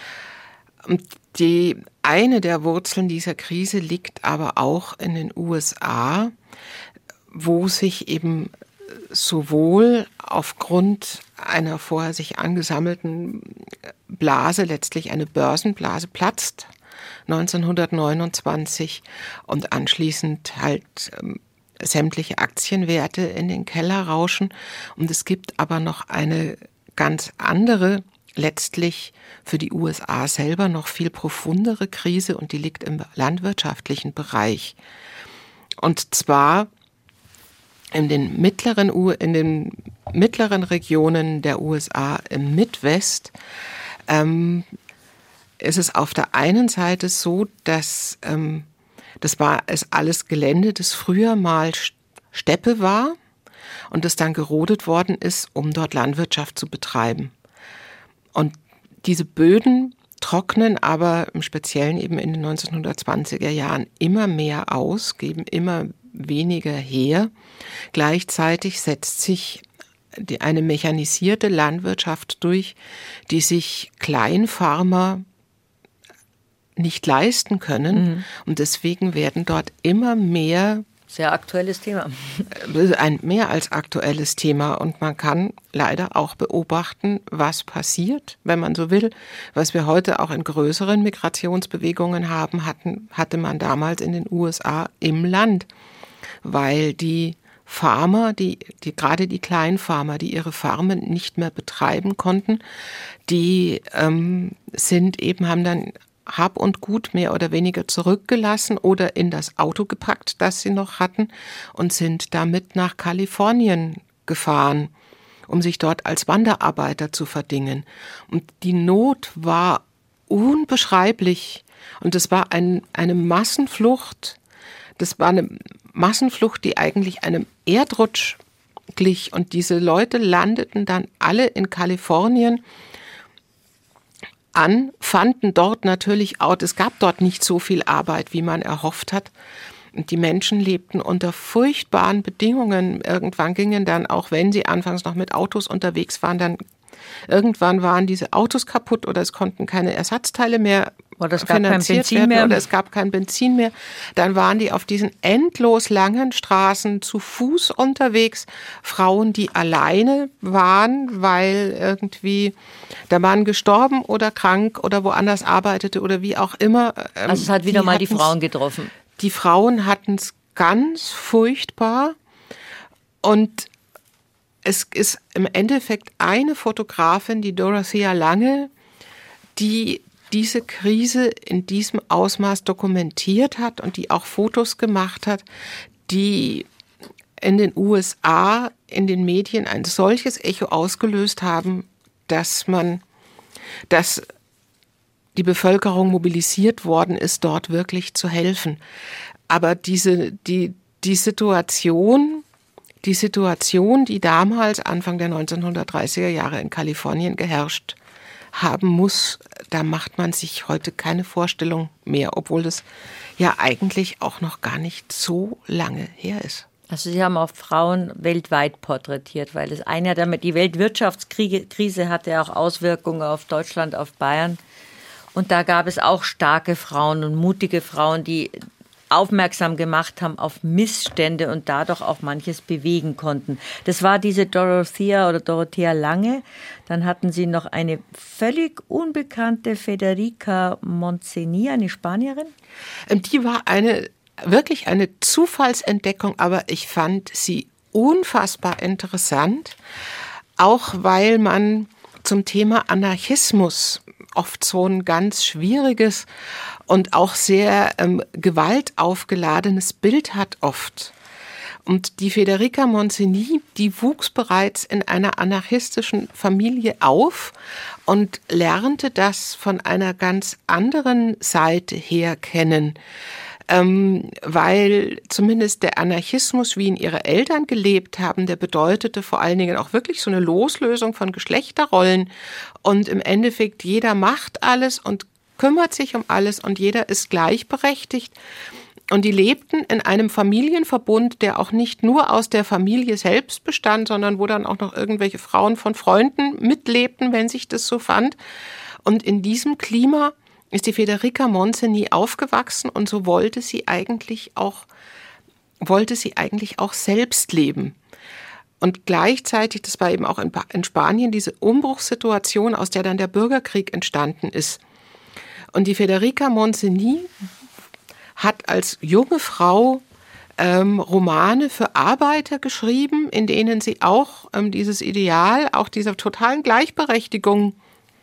Die eine der Wurzeln dieser Krise liegt aber auch in den U S A, wo sich eben sowohl aufgrund einer vorher sich angesammelten Blase, letztlich eine Börsenblase, platzt neunzehnhundertneunundzwanzig und anschließend halt ähm, sämtliche Aktienwerte in den Keller rauschen. Und es gibt aber noch eine ganz andere, letztlich für die U S A selber noch viel profundere Krise und die liegt im landwirtschaftlichen Bereich. Und zwar in den mittleren, in den mittleren Regionen der U S A im Midwest ähm, ist es auf der einen Seite so, dass ähm, das war es alles Gelände, das früher mal Steppe war und das dann gerodet worden ist, um dort Landwirtschaft zu betreiben. Und diese Böden trocknen aber im Speziellen eben in den neunzehnhundertzwanziger Jahren immer mehr aus, geben immer weniger her. Gleichzeitig setzt sich die, eine mechanisierte Landwirtschaft durch, die sich Kleinfarmer nicht leisten können. Mhm. Und deswegen werden dort immer mehr... Sehr aktuelles Thema. Ein mehr als aktuelles Thema. Und man kann leider auch beobachten, was passiert, wenn man so will. Was wir heute auch in größeren Migrationsbewegungen haben, hatten, hatte man damals in den U S A im Land. Weil die Farmer, die, die gerade die Kleinfarmer, die ihre Farmen nicht mehr betreiben konnten, die ähm, sind eben, haben dann Hab und Gut mehr oder weniger zurückgelassen oder in das Auto gepackt, das sie noch hatten, und sind damit nach Kalifornien gefahren um sich dort als Wanderarbeiter zu verdingen. Und die Not war unbeschreiblich. Und es war ein, eine Massenflucht. Das war eine Massenflucht, die eigentlich einem Erdrutsch glich. Und diese Leute landeten dann alle in Kalifornien an, fanden dort natürlich auch, es gab dort nicht so viel Arbeit, wie man erhofft hat. Und die Menschen lebten unter furchtbaren Bedingungen. Irgendwann gingen dann, auch wenn sie anfangs noch mit Autos unterwegs waren, dann irgendwann waren diese Autos kaputt oder es konnten keine Ersatzteile mehr oder es gab finanziert kein Benzin werden mehr. Oder es gab kein Benzin mehr. Dann waren die auf diesen endlos langen Straßen zu Fuß unterwegs. Frauen, die alleine waren, weil irgendwie der Mann gestorben oder krank oder woanders arbeitete oder wie auch immer. Also es hat wieder mal die Frauen getroffen. Die Frauen hatten es ganz furchtbar und es ist im Endeffekt eine Fotografin, die Dorothea Lange, die diese Krise in diesem Ausmaß dokumentiert hat und die auch Fotos gemacht hat, die in den U S A, in den Medien ein solches Echo ausgelöst haben, dass man, dass die Bevölkerung mobilisiert worden ist, dort wirklich zu helfen. Aber diese, die, die Situation, die Situation, die damals Anfang der neunzehnhundertdreißiger Jahre in Kalifornien geherrscht haben muss, da macht man sich heute keine Vorstellung mehr, obwohl das ja eigentlich auch noch gar nicht so lange her ist. Also Sie haben auch Frauen weltweit porträtiert, weil das eine damit, die Weltwirtschaftskrise hatte ja auch Auswirkungen auf Deutschland, auf Bayern. Und da gab es auch starke Frauen und mutige Frauen, die aufmerksam gemacht haben auf Missstände und dadurch auch manches bewegen konnten. Das war diese Dorothea oder Dorothea Lange. Dann hatten Sie noch eine völlig unbekannte Federica Montseny, eine Spanierin. Die war eine wirklich eine Zufallsentdeckung, aber ich fand sie unfassbar interessant, auch weil man zum Thema Anarchismus oft so ein ganz schwieriges und auch sehr ähm, gewaltaufgeladenes Bild hat oft. Und die Federica Montseny, die wuchs bereits in einer anarchistischen Familie auf und lernte das von einer ganz anderen Seite her kennen. Ähm, weil zumindest der Anarchismus, wie ihn ihre Eltern gelebt haben, der bedeutete vor allen Dingen auch wirklich so eine Loslösung von Geschlechterrollen und im Endeffekt jeder macht alles und kümmert sich um alles und jeder ist gleichberechtigt. Und die lebten in einem Familienverbund, der auch nicht nur aus der Familie selbst bestand, sondern wo dann auch noch irgendwelche Frauen von Freunden mitlebten, wenn sich das so fand. Und in diesem Klima ist die Federica Montseny aufgewachsen und so wollte sie eigentlich auch, wollte sie eigentlich auch selbst leben. Und gleichzeitig, das war eben auch in, in Spanien, diese Umbruchssituation, aus der dann der Bürgerkrieg entstanden ist. Und die Federica Montseny hat als junge Frau ähm, Romane für Arbeiter geschrieben, in denen sie auch ähm, dieses Ideal, auch dieser totalen Gleichberechtigung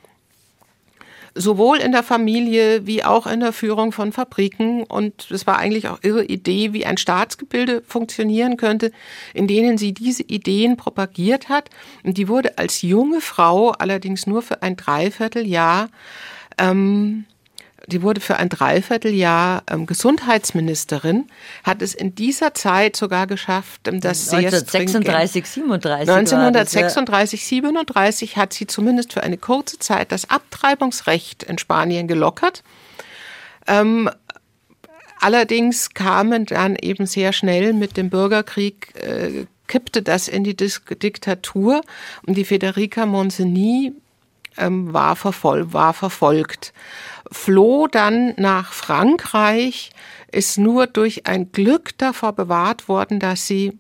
sowohl in der Familie wie auch in der Führung von Fabriken. Und es war eigentlich auch ihre Idee, wie ein Staatsgebilde funktionieren könnte, in denen sie diese Ideen propagiert hat. Und die wurde als junge Frau allerdings nur für ein Dreivierteljahr, ähm, die wurde für ein Dreivierteljahr ähm, Gesundheitsministerin, hat es in dieser Zeit sogar geschafft, das sehr neunzehnhundertsechsunddreißig, siebenunddreißig neunzehnhundertsechsunddreißig, siebenunddreißig hat sie zumindest für eine kurze Zeit das Abtreibungsrecht in Spanien gelockert. Ähm, allerdings kamen dann eben sehr schnell mit dem Bürgerkrieg, äh, kippte das in die Dis- Diktatur und die Federica Montseny ähm, war, verfol- war verfolgt. Floh dann nach Frankreich, ist nur durch ein Glück davor bewahrt worden, dass sie,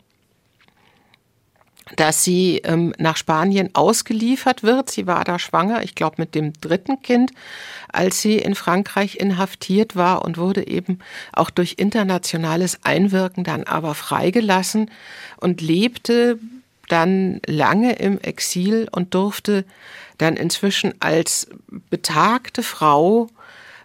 dass sie ähm, nach Spanien ausgeliefert wird. Sie war da schwanger, ich glaube mit dem dritten Kind, als sie in Frankreich inhaftiert war und wurde eben auch durch internationales Einwirken dann aber freigelassen und lebte dann lange im Exil und durfte dann inzwischen als betagte Frau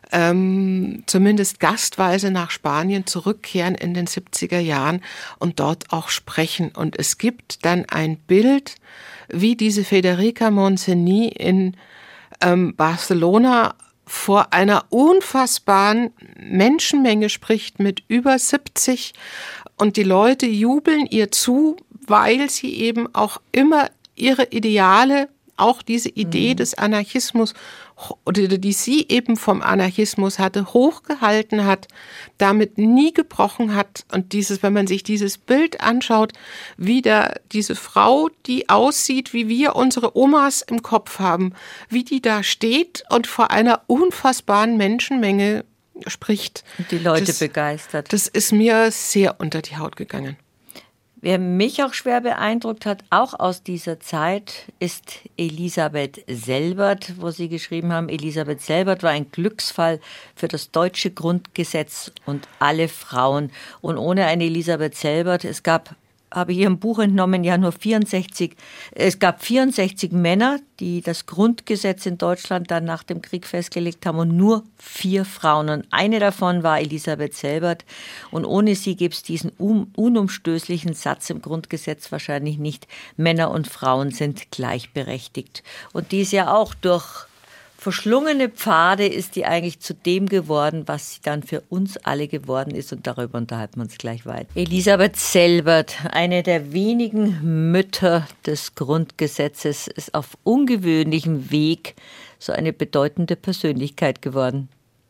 ähm, zumindest gastweise nach Spanien zurückkehren in den siebziger Jahren und dort auch sprechen. Und es gibt dann ein Bild, wie diese Federica Montseny in ähm, Barcelona vor einer unfassbaren Menschenmenge spricht mit über siebzig und die Leute jubeln ihr zu, weil sie eben auch immer ihre Ideale, auch diese Idee mhm. des Anarchismus, oder die sie eben vom Anarchismus hatte, hochgehalten hat, damit nie gebrochen hat. Und dieses, wenn man sich dieses Bild anschaut, wie da diese Frau, die aussieht, wie wir unsere Omas im Kopf haben, wie die da steht und vor einer unfassbaren Menschenmenge spricht. Und die Leute das, begeistert. Das ist mir sehr unter die Haut gegangen. Wer mich auch schwer beeindruckt hat, auch aus dieser Zeit, ist Elisabeth Selbert, wo Sie geschrieben haben, Elisabeth Selbert war ein Glücksfall für das deutsche Grundgesetz und alle Frauen. Und ohne eine Elisabeth Selbert, es gab, habe ich Ihrem Buch entnommen, ja nur vierundsechzig, es gab vierundsechzig Männer, die das Grundgesetz in Deutschland dann nach dem Krieg festgelegt haben und nur vier Frauen. Und eine davon war Elisabeth Selbert. Und ohne sie gäbe es diesen un- unumstößlichen Satz im Grundgesetz wahrscheinlich nicht. Männer und Frauen sind gleichberechtigt. Und die ist ja auch durch verschlungene Pfade ist die eigentlich zu dem geworden, was sie dann für uns alle geworden ist. Und darüber unterhalten wir uns gleich weiter. Elisabeth Selbert, eine der wenigen Mütter des Grundgesetzes, ist auf ungewöhnlichem Weg so eine bedeutende Persönlichkeit geworden.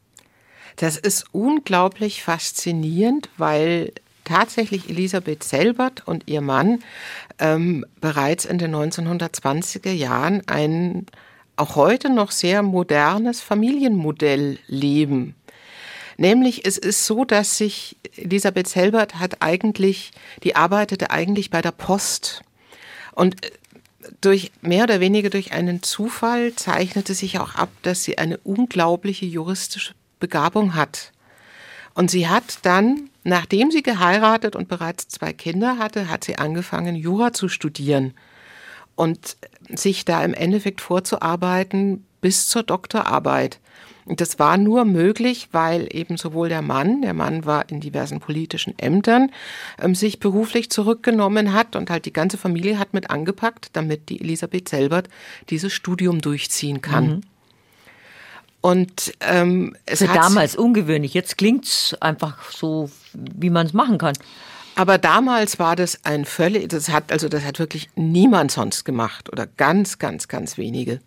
Das ist unglaublich faszinierend, weil tatsächlich Elisabeth Selbert und ihr Mann ähm, bereits in den neunzehnhundertzwanziger Jahren ein auch heute noch sehr modernes Familienmodell leben. Nämlich es ist so, dass sich Elisabeth Selbert hat eigentlich, die arbeitete eigentlich bei der Post und durch mehr oder weniger durch einen Zufall zeichnete sich auch ab, dass sie eine unglaubliche juristische Begabung hat. Und sie hat dann, nachdem sie geheiratet und bereits zwei Kinder hatte, hat sie angefangen, Jura zu studieren und sich da im Endeffekt vorzuarbeiten bis zur Doktorarbeit. Und das war nur möglich, weil eben sowohl der Mann, der Mann war in diversen politischen Ämtern, ähm, sich beruflich zurückgenommen hat und halt die ganze Familie hat mit angepackt, damit die Elisabeth Selbert dieses Studium durchziehen kann. Mhm. Und ähm, es Für hat damals ungewöhnlich. Jetzt klingt's einfach so, wie man es machen kann. Aber damals war das ein völlig, das hat, also das hat wirklich niemand sonst gemacht oder ganz, ganz, ganz wenige.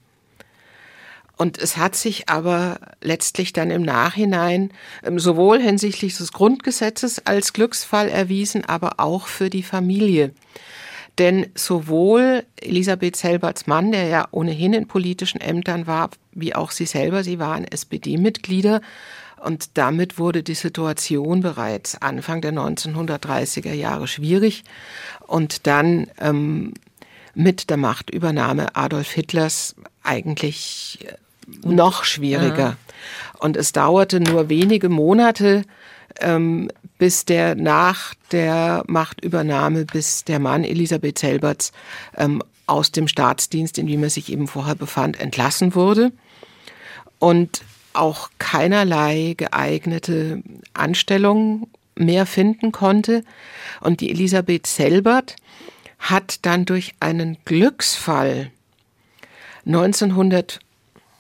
Und es hat sich aber letztlich dann im Nachhinein sowohl hinsichtlich des Grundgesetzes als Glücksfall erwiesen, aber auch für die Familie. Denn sowohl Elisabeth Selberts Mann, der ja ohnehin in politischen Ämtern war, wie auch sie selber, sie waren S P D-Mitglieder. Und damit wurde die Situation bereits Anfang der neunzehnhundertdreißiger Jahre schwierig. Und dann ähm, mit der Machtübernahme Adolf Hitlers eigentlich noch schwieriger. Ja. Und es dauerte nur wenige Monate, ähm, bis der nach der Machtübernahme, bis der Mann Elisabeth Selberts ähm, aus dem Staatsdienst, in dem er sich eben vorher befand, entlassen wurde. Und auch keinerlei geeignete Anstellung mehr finden konnte. Und die Elisabeth Selbert hat dann durch einen Glücksfall neunzehnhundert,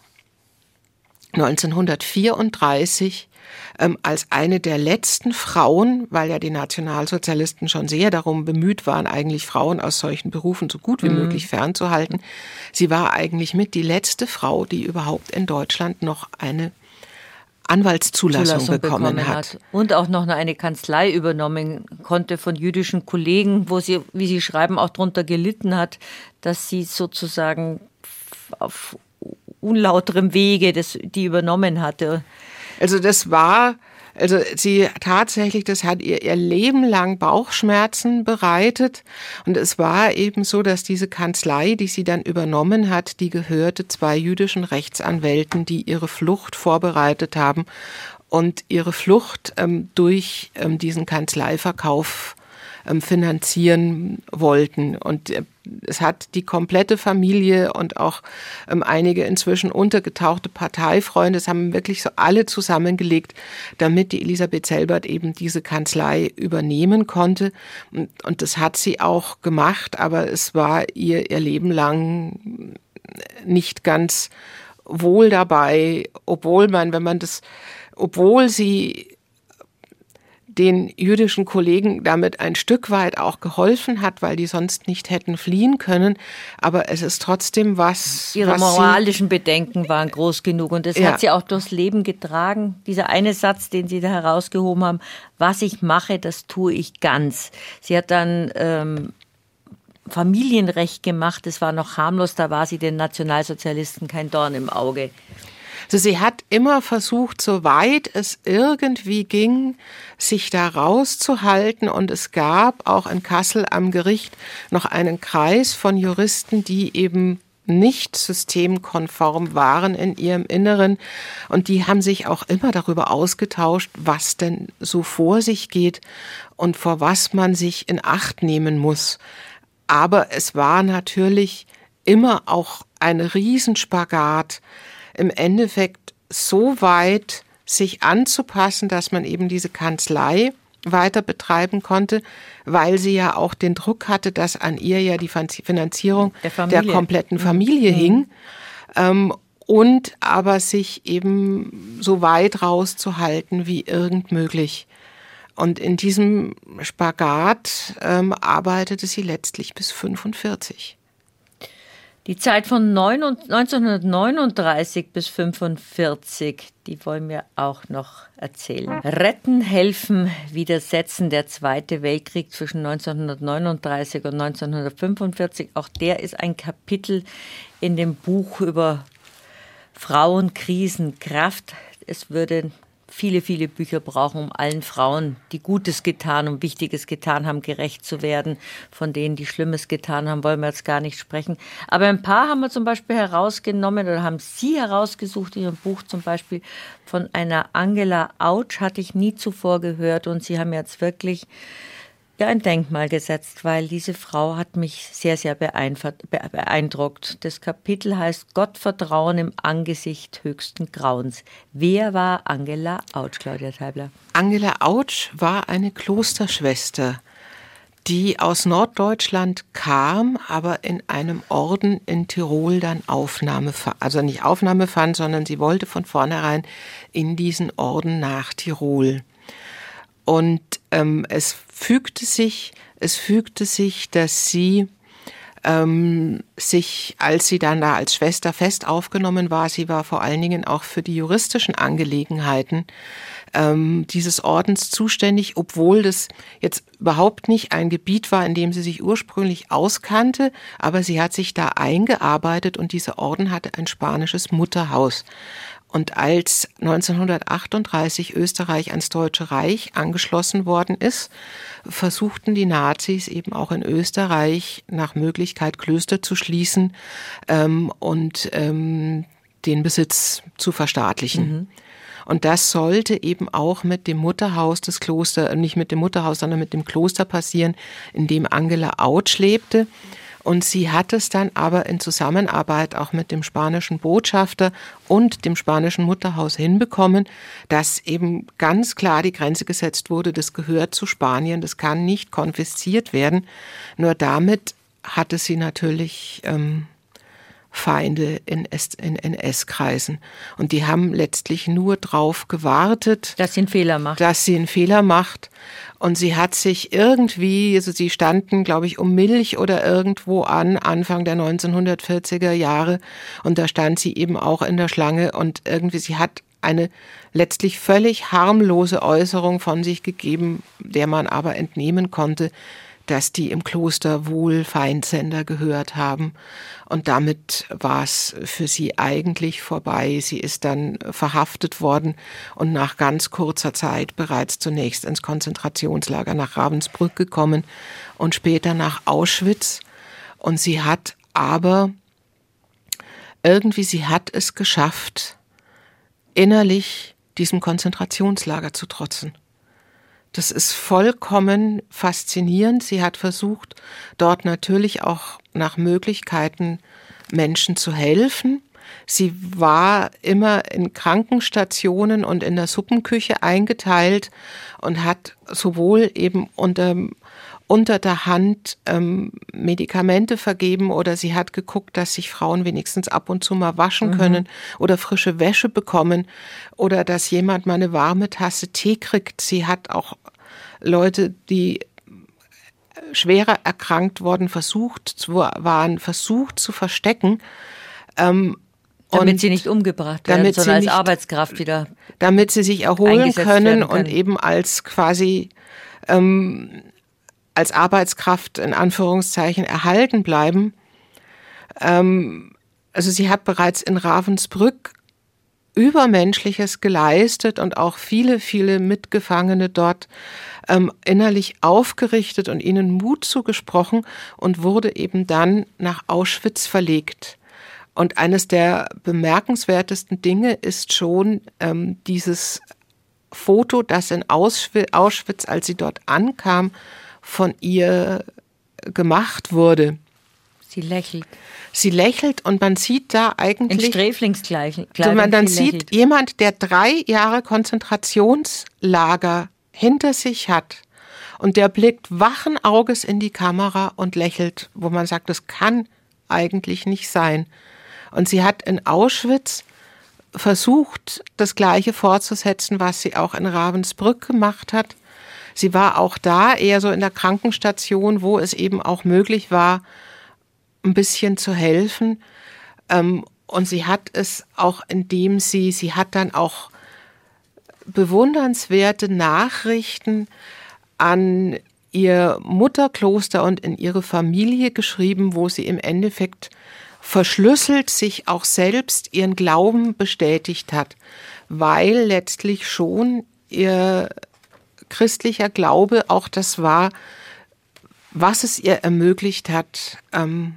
neunzehnhundertvierunddreißig ähm, als eine der letzten Frauen, weil ja die Nationalsozialisten schon sehr darum bemüht waren, eigentlich Frauen aus solchen Berufen so gut wie mhm. möglich fernzuhalten. Sie war eigentlich mit die letzte Frau, die überhaupt in Deutschland noch eine Anwaltszulassung Zulassung bekommen, bekommen hat. hat. Und auch noch eine Kanzlei übernommen konnte von jüdischen Kollegen, wo sie, wie sie schreiben, auch darunter gelitten hat, dass sie sozusagen auf unlauterem Wege das, die übernommen hatte. Also das war, also sie tatsächlich, das hat ihr ihr Leben lang Bauchschmerzen bereitet. Und es war eben so, dass diese Kanzlei, die sie dann übernommen hat, die gehörte zwei jüdischen Rechtsanwälten, die ihre Flucht vorbereitet haben und ihre Flucht ähm, durch ähm, diesen Kanzleiverkauf ähm, finanzieren wollten. Und äh, es hat die komplette Familie und auch ähm, einige inzwischen untergetauchte Parteifreunde, es haben wirklich so alle zusammengelegt, damit die Elisabeth Selbert eben diese Kanzlei übernehmen konnte. Und, und das hat sie auch gemacht, aber es war ihr ihr Leben lang nicht ganz wohl dabei, obwohl man, wenn man das, obwohl sie den jüdischen Kollegen damit ein Stück weit auch geholfen hat, weil die sonst nicht hätten fliehen können. Aber es ist trotzdem was... Ihre was moralischen Bedenken waren groß genug und das Ja. hat sie auch durchs Leben getragen. Dieser eine Satz, den Sie da herausgehoben haben, was ich mache, das tue ich ganz. Sie hat dann ähm, Familienrecht gemacht, das war noch harmlos, da war sie den Nationalsozialisten kein Dorn im Auge. Also sie hat immer versucht, soweit es irgendwie ging, sich da rauszuhalten. Und es gab auch in Kassel am Gericht noch einen Kreis von Juristen, die eben nicht systemkonform waren in ihrem Inneren. Und die haben sich auch immer darüber ausgetauscht, was denn so vor sich geht und vor was man sich in Acht nehmen muss. Aber es war natürlich immer auch ein Riesenspagat, im Endeffekt so weit sich anzupassen, dass man eben diese Kanzlei weiter betreiben konnte, weil sie ja auch den Druck hatte, dass an ihr ja die Finanzierung der, der kompletten Familie mhm. hing. Ähm, und aber sich eben so weit rauszuhalten wie irgend möglich. Und in diesem Spagat ähm, arbeitete sie letztlich bis fünfundvierzig. Die Zeit von neunzehnhundertneununddreißig bis fünfundvierzig, die wollen wir auch noch erzählen. Retten, helfen, widersetzen, der Zweite Weltkrieg zwischen neunzehnhundertneununddreißig und neunzehnhundertfünfundvierzig. Auch der ist ein Kapitel in dem Buch über Frauen, Krisen, Kraft. Es würde viele, viele Bücher brauchen, um allen Frauen, die Gutes getan und Wichtiges getan haben, gerecht zu werden. Von denen, die Schlimmes getan haben, wollen wir jetzt gar nicht sprechen. Aber ein paar haben wir zum Beispiel herausgenommen oder haben Sie herausgesucht in Ihrem Buch, zum Beispiel von einer Angela Autsch, hatte ich nie zuvor gehört. Und Sie haben jetzt wirklich ja ein Denkmal gesetzt, weil diese Frau hat mich sehr, sehr beeindruckt. Das Kapitel heißt Gottvertrauen im Angesicht höchsten Grauens. Wer war Angela Autsch, Claudia Teibler? Angela Autsch war eine Klosterschwester, die aus Norddeutschland kam, aber in einem Orden in Tirol dann Aufnahme fand. Also nicht Aufnahme fand, sondern sie wollte von vornherein in diesen Orden nach Tirol. Und ähm, es fügte sich, es fügte sich, dass sie ähm, sich, als sie dann da als Schwester fest aufgenommen war, sie war vor allen Dingen auch für die juristischen Angelegenheiten ähm, dieses Ordens zuständig, obwohl das jetzt überhaupt nicht ein Gebiet war, in dem sie sich ursprünglich auskannte, aber sie hat sich da eingearbeitet und dieser Orden hatte ein spanisches Mutterhaus. Und als neunzehnhundertachtunddreißig Österreich ans Deutsche Reich angeschlossen worden ist, versuchten die Nazis eben auch in Österreich nach Möglichkeit Klöster zu schließen ähm, und ähm, den Besitz zu verstaatlichen. Mhm. Und das sollte eben auch mit dem Mutterhaus des Klosters, nicht mit dem Mutterhaus, sondern mit dem Kloster passieren, in dem Angela Autsch lebte. Und sie hat es dann aber in Zusammenarbeit auch mit dem spanischen Botschafter und dem spanischen Mutterhaus hinbekommen, dass eben ganz klar die Grenze gesetzt wurde, das gehört zu Spanien, das kann nicht konfisziert werden. Nur damit hatte sie natürlich ähm, Feinde in, in N S-Kreisen. Und die haben letztlich nur drauf gewartet, dass sie einen Fehler macht. Dass sie einen Fehler macht. Und sie hat sich irgendwie, also sie standen, glaube ich, um Milch oder irgendwo an, Anfang der neunzehnhundertvierziger Jahre. Und da stand sie eben auch in der Schlange. Und irgendwie, sie hat eine letztlich völlig harmlose Äußerung von sich gegeben, der man aber entnehmen konnte, dass die im Kloster wohl Feindsender gehört haben. Und damit war es für sie eigentlich vorbei. Sie ist dann verhaftet worden und nach ganz kurzer Zeit bereits zunächst ins Konzentrationslager nach Ravensbrück gekommen und später nach Auschwitz. Und sie hat aber irgendwie, sie hat es geschafft, innerlich diesem Konzentrationslager zu trotzen. Das ist vollkommen faszinierend. Sie hat versucht, dort natürlich auch nach Möglichkeiten Menschen zu helfen. Sie war immer in Krankenstationen und in der Suppenküche eingeteilt und hat sowohl eben unter, unter der Hand ähm, Medikamente vergeben oder sie hat geguckt, dass sich Frauen wenigstens ab und zu mal waschen können mhm. oder frische Wäsche bekommen oder dass jemand mal eine warme Tasse Tee kriegt. Sie hat auch Leute, die schwerer erkrankt worden versucht waren, versucht zu verstecken. Ähm, damit und sie nicht umgebracht werden, sondern als nicht, Arbeitskraft wieder damit sie sich erholen können, können und eben als quasi ähm, als Arbeitskraft in Anführungszeichen erhalten bleiben. Ähm, also sie hat bereits in Ravensbrück Übermenschliches geleistet und auch viele, viele Mitgefangene dort ähm, innerlich aufgerichtet und ihnen Mut zugesprochen und wurde eben dann nach Auschwitz verlegt. Und eines der bemerkenswertesten Dinge ist schon ähm, dieses Foto, das in Auschwitz, als sie dort ankam, von ihr gemacht wurde. Sie lächelt. Sie lächelt und man sieht da eigentlich... In Sträflingskleidung. Also man dann sieht lächelt. Jemand, der drei Jahre Konzentrationslager hinter sich hat und der blickt wachen Auges in die Kamera und lächelt, wo man sagt, das kann eigentlich nicht sein. Und sie hat in Auschwitz versucht, das Gleiche fortzusetzen, was sie auch in Ravensbrück gemacht hat. Sie war auch da eher so in der Krankenstation, wo es eben auch möglich war, ein bisschen zu helfen. Und sie hat es auch, indem sie, sie hat dann auch bewundernswerte Nachrichten an ihr Mutterkloster und in ihre Familie geschrieben, wo sie im Endeffekt verschlüsselt sich auch selbst ihren Glauben bestätigt hat, weil letztlich schon ihr christlicher Glaube auch das war, was es ihr ermöglicht hat, ähm,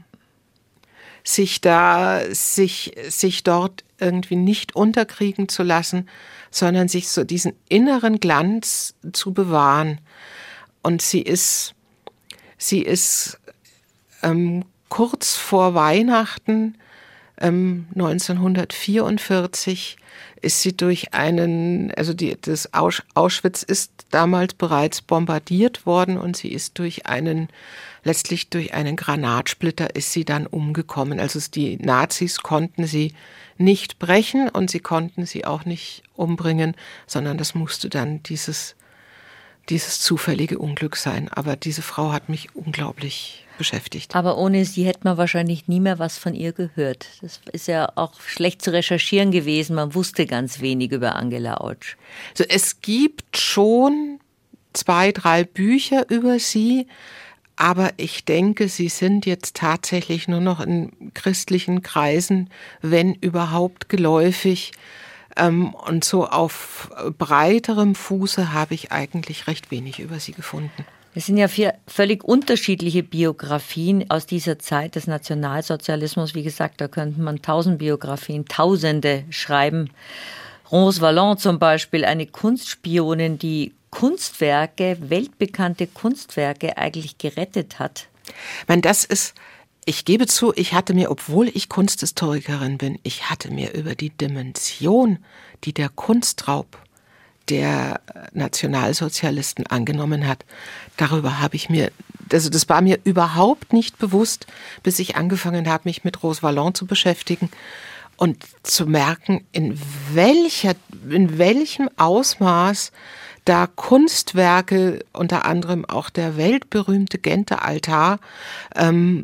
sich da, sich, sich dort irgendwie nicht unterkriegen zu lassen, sondern sich so diesen inneren Glanz zu bewahren. Und sie ist, sie ist ähm, kurz vor Weihnachten ähm, neunzehnhundertvierundvierzig ist sie durch einen, also die, das Auschwitz ist damals bereits bombardiert worden und sie ist durch einen, letztlich durch einen Granatsplitter ist sie dann umgekommen. Also die Nazis konnten sie nicht brechen und sie konnten sie auch nicht umbringen, sondern das musste dann dieses, dieses zufällige Unglück sein. Aber diese Frau hat mich unglaublich beschäftigt. Aber ohne sie hätte man wahrscheinlich nie mehr was von ihr gehört. Das ist ja auch schlecht zu recherchieren gewesen. Man wusste ganz wenig über Angela Autsch. Also es gibt schon zwei, drei Bücher über sie, aber ich denke, sie sind jetzt tatsächlich nur noch in christlichen Kreisen, wenn überhaupt, geläufig. Und so auf breiterem Fuße habe ich eigentlich recht wenig über sie gefunden. Es sind ja vier völlig unterschiedliche Biografien aus dieser Zeit des Nationalsozialismus. Wie gesagt, da könnte man tausend Biografien, Tausende schreiben. Rose Valland zum Beispiel, eine Kunstspionin, die Kunstwerke, weltbekannte Kunstwerke eigentlich gerettet hat. Ich meine, das ist, ich gebe zu, ich hatte mir, obwohl ich Kunsthistorikerin bin, ich hatte mir über die Dimension, die der Kunstraub der Nationalsozialisten angenommen hat, darüber habe ich mir, also das war mir überhaupt nicht bewusst, bis ich angefangen habe, mich mit Rose Valland zu beschäftigen und zu merken, in welcher, in welchem Ausmaß da Kunstwerke, unter anderem auch der weltberühmte Genter Altar, ähm,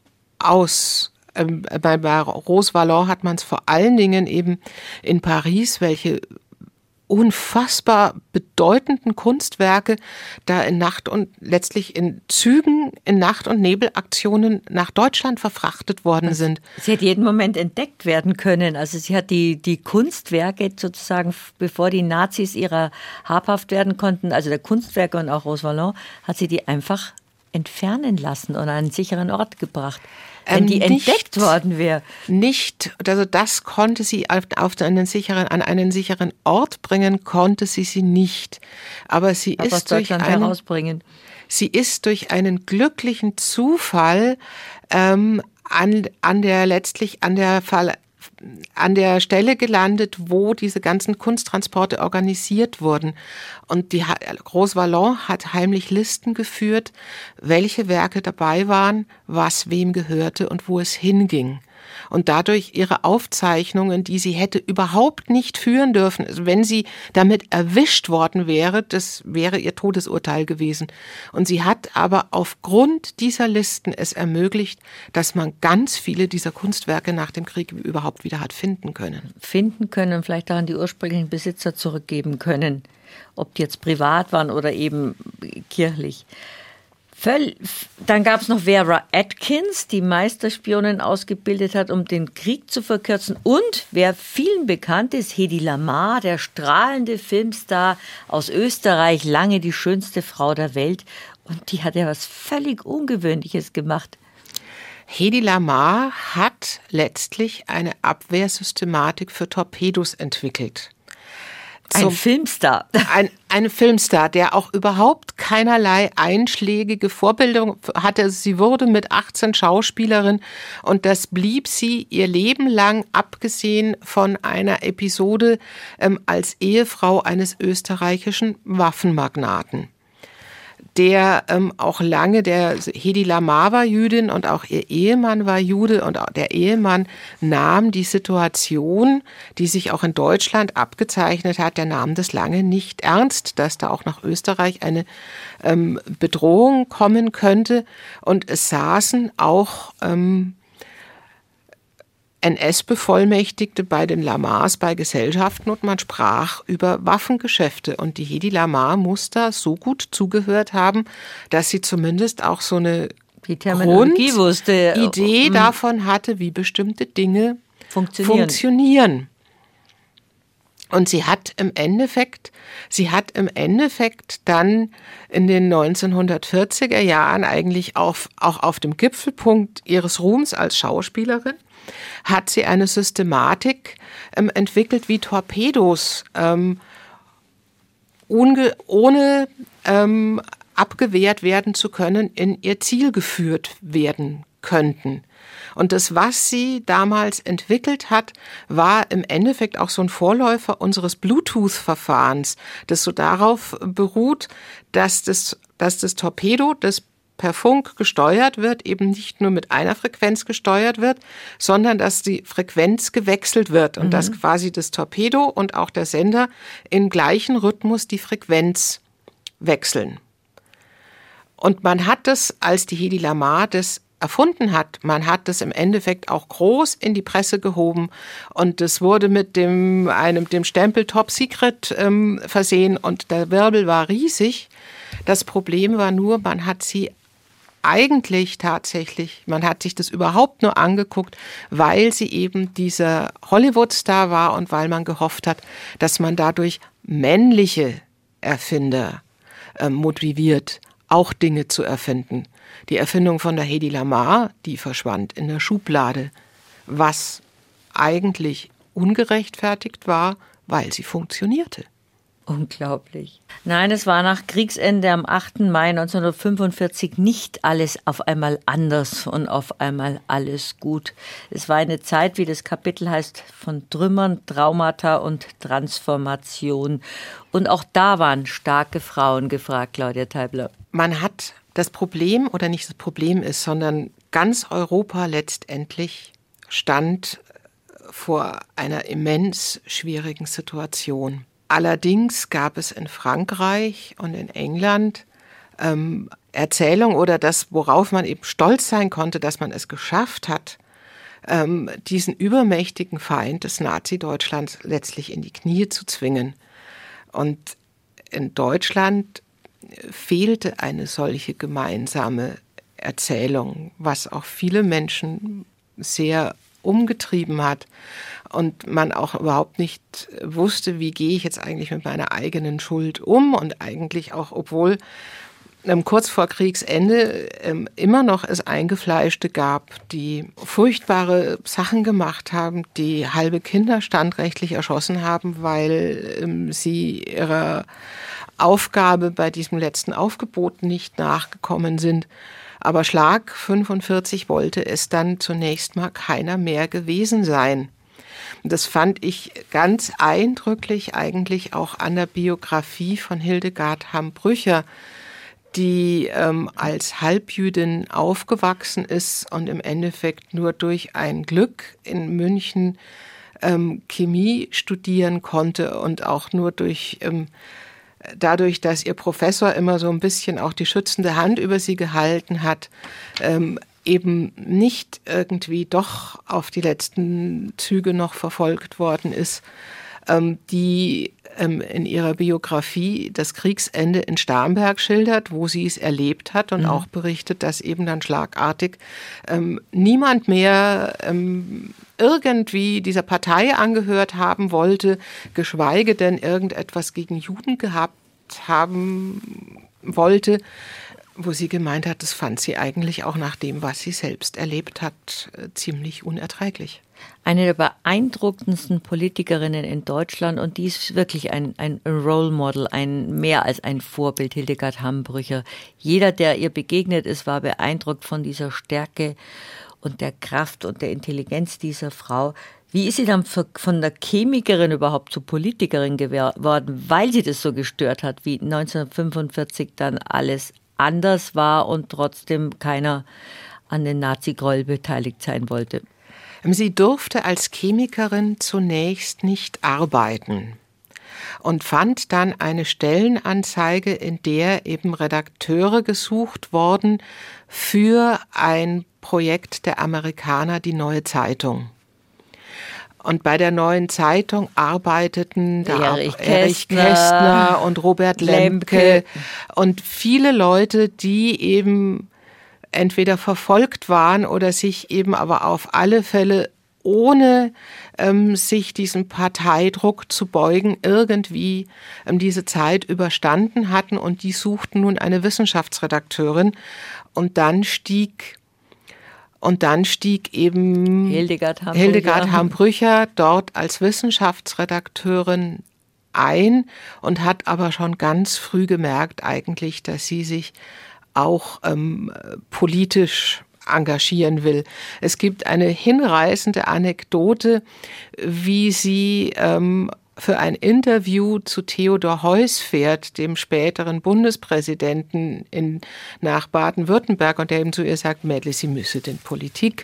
aus ähm, bei, bei Rose Valland hat man es vor allen Dingen eben in Paris, welche unfassbar bedeutenden Kunstwerke da in Nacht- und letztlich in Zügen, in Nacht- und Nebelaktionen nach Deutschland verfrachtet worden sind. Sie hat jeden Moment entdeckt werden können. Also sie hat die, die Kunstwerke sozusagen, bevor die Nazis ihrer habhaft werden konnten, also der Kunstwerke und auch Rose Valland, hat sie die einfach entfernen lassen und an einen sicheren Ort gebracht, wenn Ähm, die nicht- entdeckt worden wäre? Nicht, also das konnte sie auf, auf einen sicheren, an einen sicheren Ort bringen, konnte sie sie nicht. Aber sie Aber aus ist durch Deutschland einen, herausbringen. sie ist durch einen glücklichen Zufall ähm, an, an der letztlich an der Fall an der Stelle gelandet, wo diese ganzen Kunsttransporte organisiert wurden. Und die Rose Valland hat heimlich Listen geführt, welche Werke dabei waren, was wem gehörte und wo es hinging. Und dadurch ihre Aufzeichnungen, die sie hätte überhaupt nicht führen dürfen, also wenn sie damit erwischt worden wäre, das wäre ihr Todesurteil gewesen. Und sie hat aber aufgrund dieser Listen es ermöglicht, dass man ganz viele dieser Kunstwerke nach dem Krieg überhaupt wieder hat finden können. Finden können und vielleicht auch an die ursprünglichen Besitzer zurückgeben können. Ob die jetzt privat waren oder eben kirchlich. Völl- Dann gab es noch Vera Atkins, die Meisterspionin ausgebildet hat, um den Krieg zu verkürzen. Und wer vielen bekannt ist, Hedy Lamarr, der strahlende Filmstar aus Österreich, lange die schönste Frau der Welt. Und die hat ja was völlig Ungewöhnliches gemacht. Hedy Lamarr hat letztlich eine Abwehrsystematik für Torpedos entwickelt. Ein Zum- Filmstar. Ein, ein Filmstar, der auch überhaupt keinerlei einschlägige Vorbildung hatte. Sie wurde mit achtzehn Schauspielerin und das blieb sie ihr Leben lang, abgesehen von einer Episode ähm, als Ehefrau eines österreichischen Waffenmagnaten, der ähm, auch lange, der Hedy Lamarr war Jüdin und auch ihr Ehemann war Jude und auch der Ehemann nahm die Situation, die sich auch in Deutschland abgezeichnet hat, der nahm das lange nicht ernst, dass da auch nach Österreich eine ähm, Bedrohung kommen könnte und es saßen auch ähm, N S-Bevollmächtigte bei den Lamarrs bei Gesellschaften und man sprach über Waffengeschäfte. Und die Hedy Lamarr muss da so gut zugehört haben, dass sie zumindest auch so eine Die Terminologie wusste. Idee Mm, davon hatte, wie bestimmte Dinge Funktionieren. funktionieren. Und sie hat im Endeffekt, sie hat im Endeffekt dann in den neunzehnhundertvierziger Jahren eigentlich auf, auch auf dem Gipfelpunkt ihres Ruhms als Schauspielerin, hat sie eine Systematik ähm, entwickelt, wie Torpedos ähm, unge, ohne ähm, abgewehrt werden zu können, in ihr Ziel geführt werden könnten. Und das, was sie damals entwickelt hat, war im Endeffekt auch so ein Vorläufer unseres Bluetooth-Verfahrens, das so darauf beruht, dass das, dass das Torpedo, das per Funk gesteuert wird, eben nicht nur mit einer Frequenz gesteuert wird, sondern dass die Frequenz gewechselt wird und mhm. dass quasi das Torpedo und auch der Sender im gleichen Rhythmus die Frequenz wechseln. Und man hat das, als die Hedy Lamarr das erfunden hat, man hat das im Endeffekt auch groß in die Presse gehoben und es wurde mit dem, einem, dem Stempel Top Secret ähm, versehen und der Wirbel war riesig. Das Problem war nur, man hat sie eigentlich tatsächlich, man hat sich das überhaupt nur angeguckt, weil sie eben dieser Hollywood-Star war und weil man gehofft hat, dass man dadurch männliche Erfinder äh, motiviert, auch Dinge zu erfinden. Die Erfindung von der Hedy Lamarr, die verschwand in der Schublade, was eigentlich ungerechtfertigt war, weil sie funktionierte. Unglaublich. Nein, es war nach Kriegsende am achten Mai neunzehnhundertfünfundvierzig nicht alles auf einmal anders und auf einmal alles gut. Es war eine Zeit, wie das Kapitel heißt, von Trümmern, Traumata und Transformation. Und auch da waren starke Frauen gefragt, Claudia Teibler. Man hat das Problem, oder nicht das Problem ist, sondern ganz Europa letztendlich stand vor einer immens schwierigen Situation. Allerdings gab es in Frankreich und in England ähm, Erzählungen oder das, worauf man eben stolz sein konnte, dass man es geschafft hat, ähm, diesen übermächtigen Feind des Nazi-Deutschlands letztlich in die Knie zu zwingen. Und in Deutschland fehlte eine solche gemeinsame Erzählung, was auch viele Menschen sehr umgetrieben hat und man auch überhaupt nicht wusste, wie gehe ich jetzt eigentlich mit meiner eigenen Schuld um und eigentlich auch, obwohl ähm, kurz vor Kriegsende ähm, immer noch es Eingefleischte gab, die furchtbare Sachen gemacht haben, die halbe Kinder standrechtlich erschossen haben, weil ähm, sie ihrer Aufgabe bei diesem letzten Aufgebot nicht nachgekommen sind. Aber Schlag fünfundvierzig wollte es dann zunächst mal keiner mehr gewesen sein. Das fand ich ganz eindrücklich eigentlich auch an der Biografie von Hildegard Hamm-Brücher, die ähm, als Halbjüdin aufgewachsen ist und im Endeffekt nur durch ein Glück in München ähm, Chemie studieren konnte und auch nur durch ähm, dadurch, dass ihr Professor immer so ein bisschen auch die schützende Hand über sie gehalten hat, ähm, eben nicht irgendwie doch auf die letzten Züge noch verfolgt worden ist, ähm, die ähm, in ihrer Biografie das Kriegsende in Starnberg schildert, wo sie es erlebt hat und mhm. auch berichtet, dass eben dann schlagartig ähm, niemand mehr ähm, irgendwie dieser Partei angehört haben wollte, geschweige denn irgendetwas gegen Juden gehabt haben wollte, wo sie gemeint hat, das fand sie eigentlich auch nach dem, was sie selbst erlebt hat, ziemlich unerträglich. Eine der beeindruckendsten Politikerinnen in Deutschland, und die ist wirklich ein, ein Role Model, ein, mehr als ein Vorbild, Hildegard Hamm-Brücher. Jeder, der ihr begegnet ist, war beeindruckt von dieser Stärke und der Kraft und der Intelligenz dieser Frau. Wie ist sie dann von der Chemikerin überhaupt zur Politikerin geworden, weil sie das so gestört hat, wie neunzehnhundertfünfundvierzig dann alles anders war und trotzdem keiner an den Nazi-Gräuel beteiligt sein wollte? Sie durfte als Chemikerin zunächst nicht arbeiten und fand dann eine Stellenanzeige, in der eben Redakteure gesucht wurden für ein Projekt der Amerikaner, die Neue Zeitung. Und bei der Neuen Zeitung arbeiteten da Erich auch Erich Kästner, Kästner und Robert Lemke, Lemke und viele Leute, die eben entweder verfolgt waren oder sich eben aber auf alle Fälle, ohne ähm, sich diesem Parteidruck zu beugen, irgendwie ähm, diese Zeit überstanden hatten. Und die suchten nun eine Wissenschaftsredakteurin. Und dann stieg Und dann stieg eben Hildegard Hamm-Brücher. Hildegard Hamm-Brücher dort als Wissenschaftsredakteurin ein und hat aber schon ganz früh gemerkt eigentlich, dass sie sich auch ähm, politisch engagieren will. Es gibt eine hinreißende Anekdote, wie sie ähm, für ein Interview zu Theodor Heuss fährt, dem späteren Bundespräsidenten in, nach Baden-Württemberg, und der eben zu ihr sagt, Mädle, Sie müsse in Politik.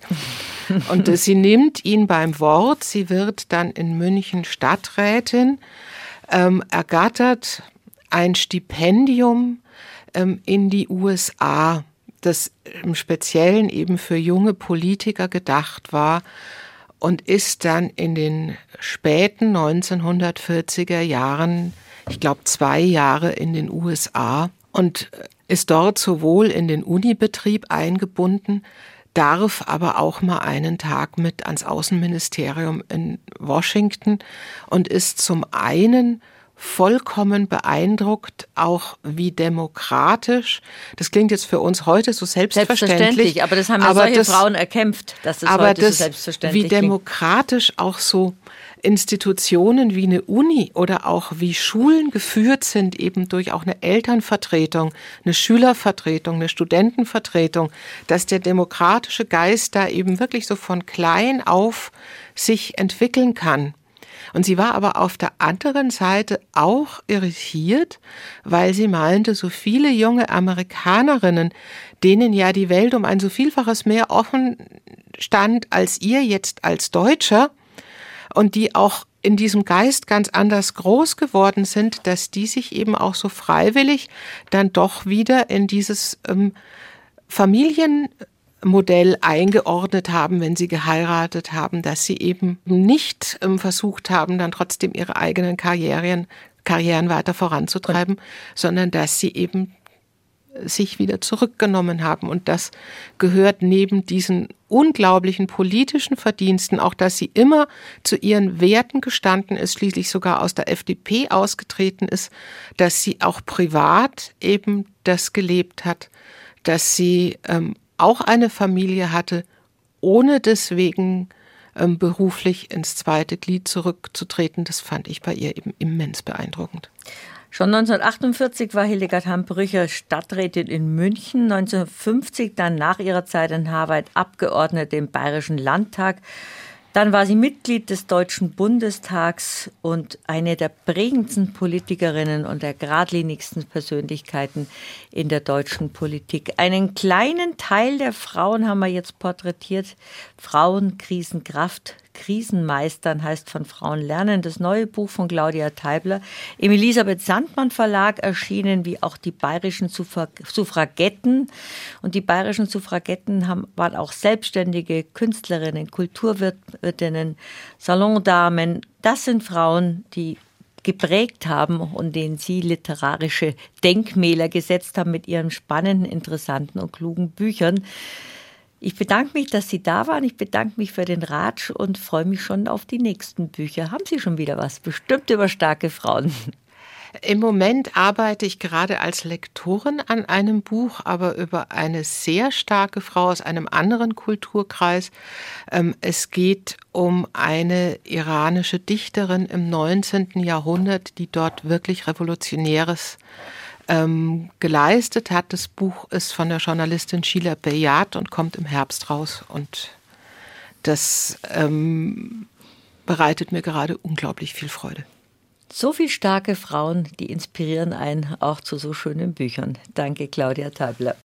Und äh, sie nimmt ihn beim Wort, sie wird dann in München Stadträtin, ähm, ergattert ein Stipendium ähm, in die U S A, das im Speziellen eben für junge Politiker gedacht war, und ist dann in den späten neunzehnhundertvierziger Jahren, ich glaube zwei Jahre in den U S A, und ist dort sowohl in den Unibetrieb eingebunden, darf aber auch mal einen Tag mit ans Außenministerium in Washington und ist zum einen vollkommen beeindruckt, auch wie demokratisch. Das klingt jetzt für uns heute so selbstverständlich. Selbstverständlich, aber das haben ja solche das, Frauen erkämpft, dass das aber heute das, so selbstverständlich wie demokratisch auch so Institutionen wie eine Uni oder auch wie Schulen geführt sind, eben durch auch eine Elternvertretung, eine Schülervertretung, eine Studentenvertretung, dass der demokratische Geist da eben wirklich so von klein auf sich entwickeln kann. Und sie war aber auf der anderen Seite auch irritiert, weil sie meinte, so viele junge Amerikanerinnen, denen ja die Welt um ein so Vielfaches mehr offen stand als ihr jetzt als Deutscher und die auch in diesem Geist ganz anders groß geworden sind, dass die sich eben auch so freiwillig dann doch wieder in dieses ähm, Familien Modell eingeordnet haben, wenn sie geheiratet haben, dass sie eben nicht ähm, versucht haben, dann trotzdem ihre eigenen Karrieren, Karrieren weiter voranzutreiben, und sondern dass sie eben sich wieder zurückgenommen haben. Und das gehört neben diesen unglaublichen politischen Verdiensten, auch dass sie immer zu ihren Werten gestanden ist, schließlich sogar aus der F D P ausgetreten ist, dass sie auch privat eben das gelebt hat, dass sie ähm, auch eine Familie hatte, ohne deswegen ähm, beruflich ins zweite Glied zurückzutreten. Das fand ich bei ihr eben immens beeindruckend. Schon neunzehnhundertachtundvierzig war Hildegard Hamm-Brücher Stadträtin in München, neunzehnhundertfünfzig dann nach ihrer Zeit in Harvard Abgeordnete im Bayerischen Landtag. Dann war sie Mitglied des Deutschen Bundestags und eine der prägendsten Politikerinnen und der geradlinigsten Persönlichkeiten in der deutschen Politik. Einen kleinen Teil der Frauen haben wir jetzt porträtiert. Frauen, Krisenkraft, Krisenmeistern heißt von Frauen lernen. Das neue Buch von Claudia Teibler, im Elisabeth Sandmann Verlag erschienen, wie auch die bayerischen Suffragetten. Und die bayerischen Suffragetten haben, waren auch selbstständige Künstlerinnen, Kulturwirtinnen, Salondamen. Das sind Frauen, die geprägt haben und denen sie literarische Denkmäler gesetzt haben mit ihren spannenden, interessanten und klugen Büchern. Ich bedanke mich, dass Sie da waren. Ich bedanke mich für den Ratsch und freue mich schon auf die nächsten Bücher. Haben Sie schon wieder was? Bestimmt über starke Frauen. Im Moment arbeite ich gerade als Lektorin an einem Buch, aber über eine sehr starke Frau aus einem anderen Kulturkreis. Es geht um eine iranische Dichterin im neunzehnten Jahrhundert, die dort wirklich Revolutionäres Ähm, geleistet hat. Das Buch ist von der Journalistin Sheila Beyat und kommt im Herbst raus. Und das ähm, bereitet mir gerade unglaublich viel Freude. So viele starke Frauen, die inspirieren einen auch zu so schönen Büchern. Danke, Claudia Teibler.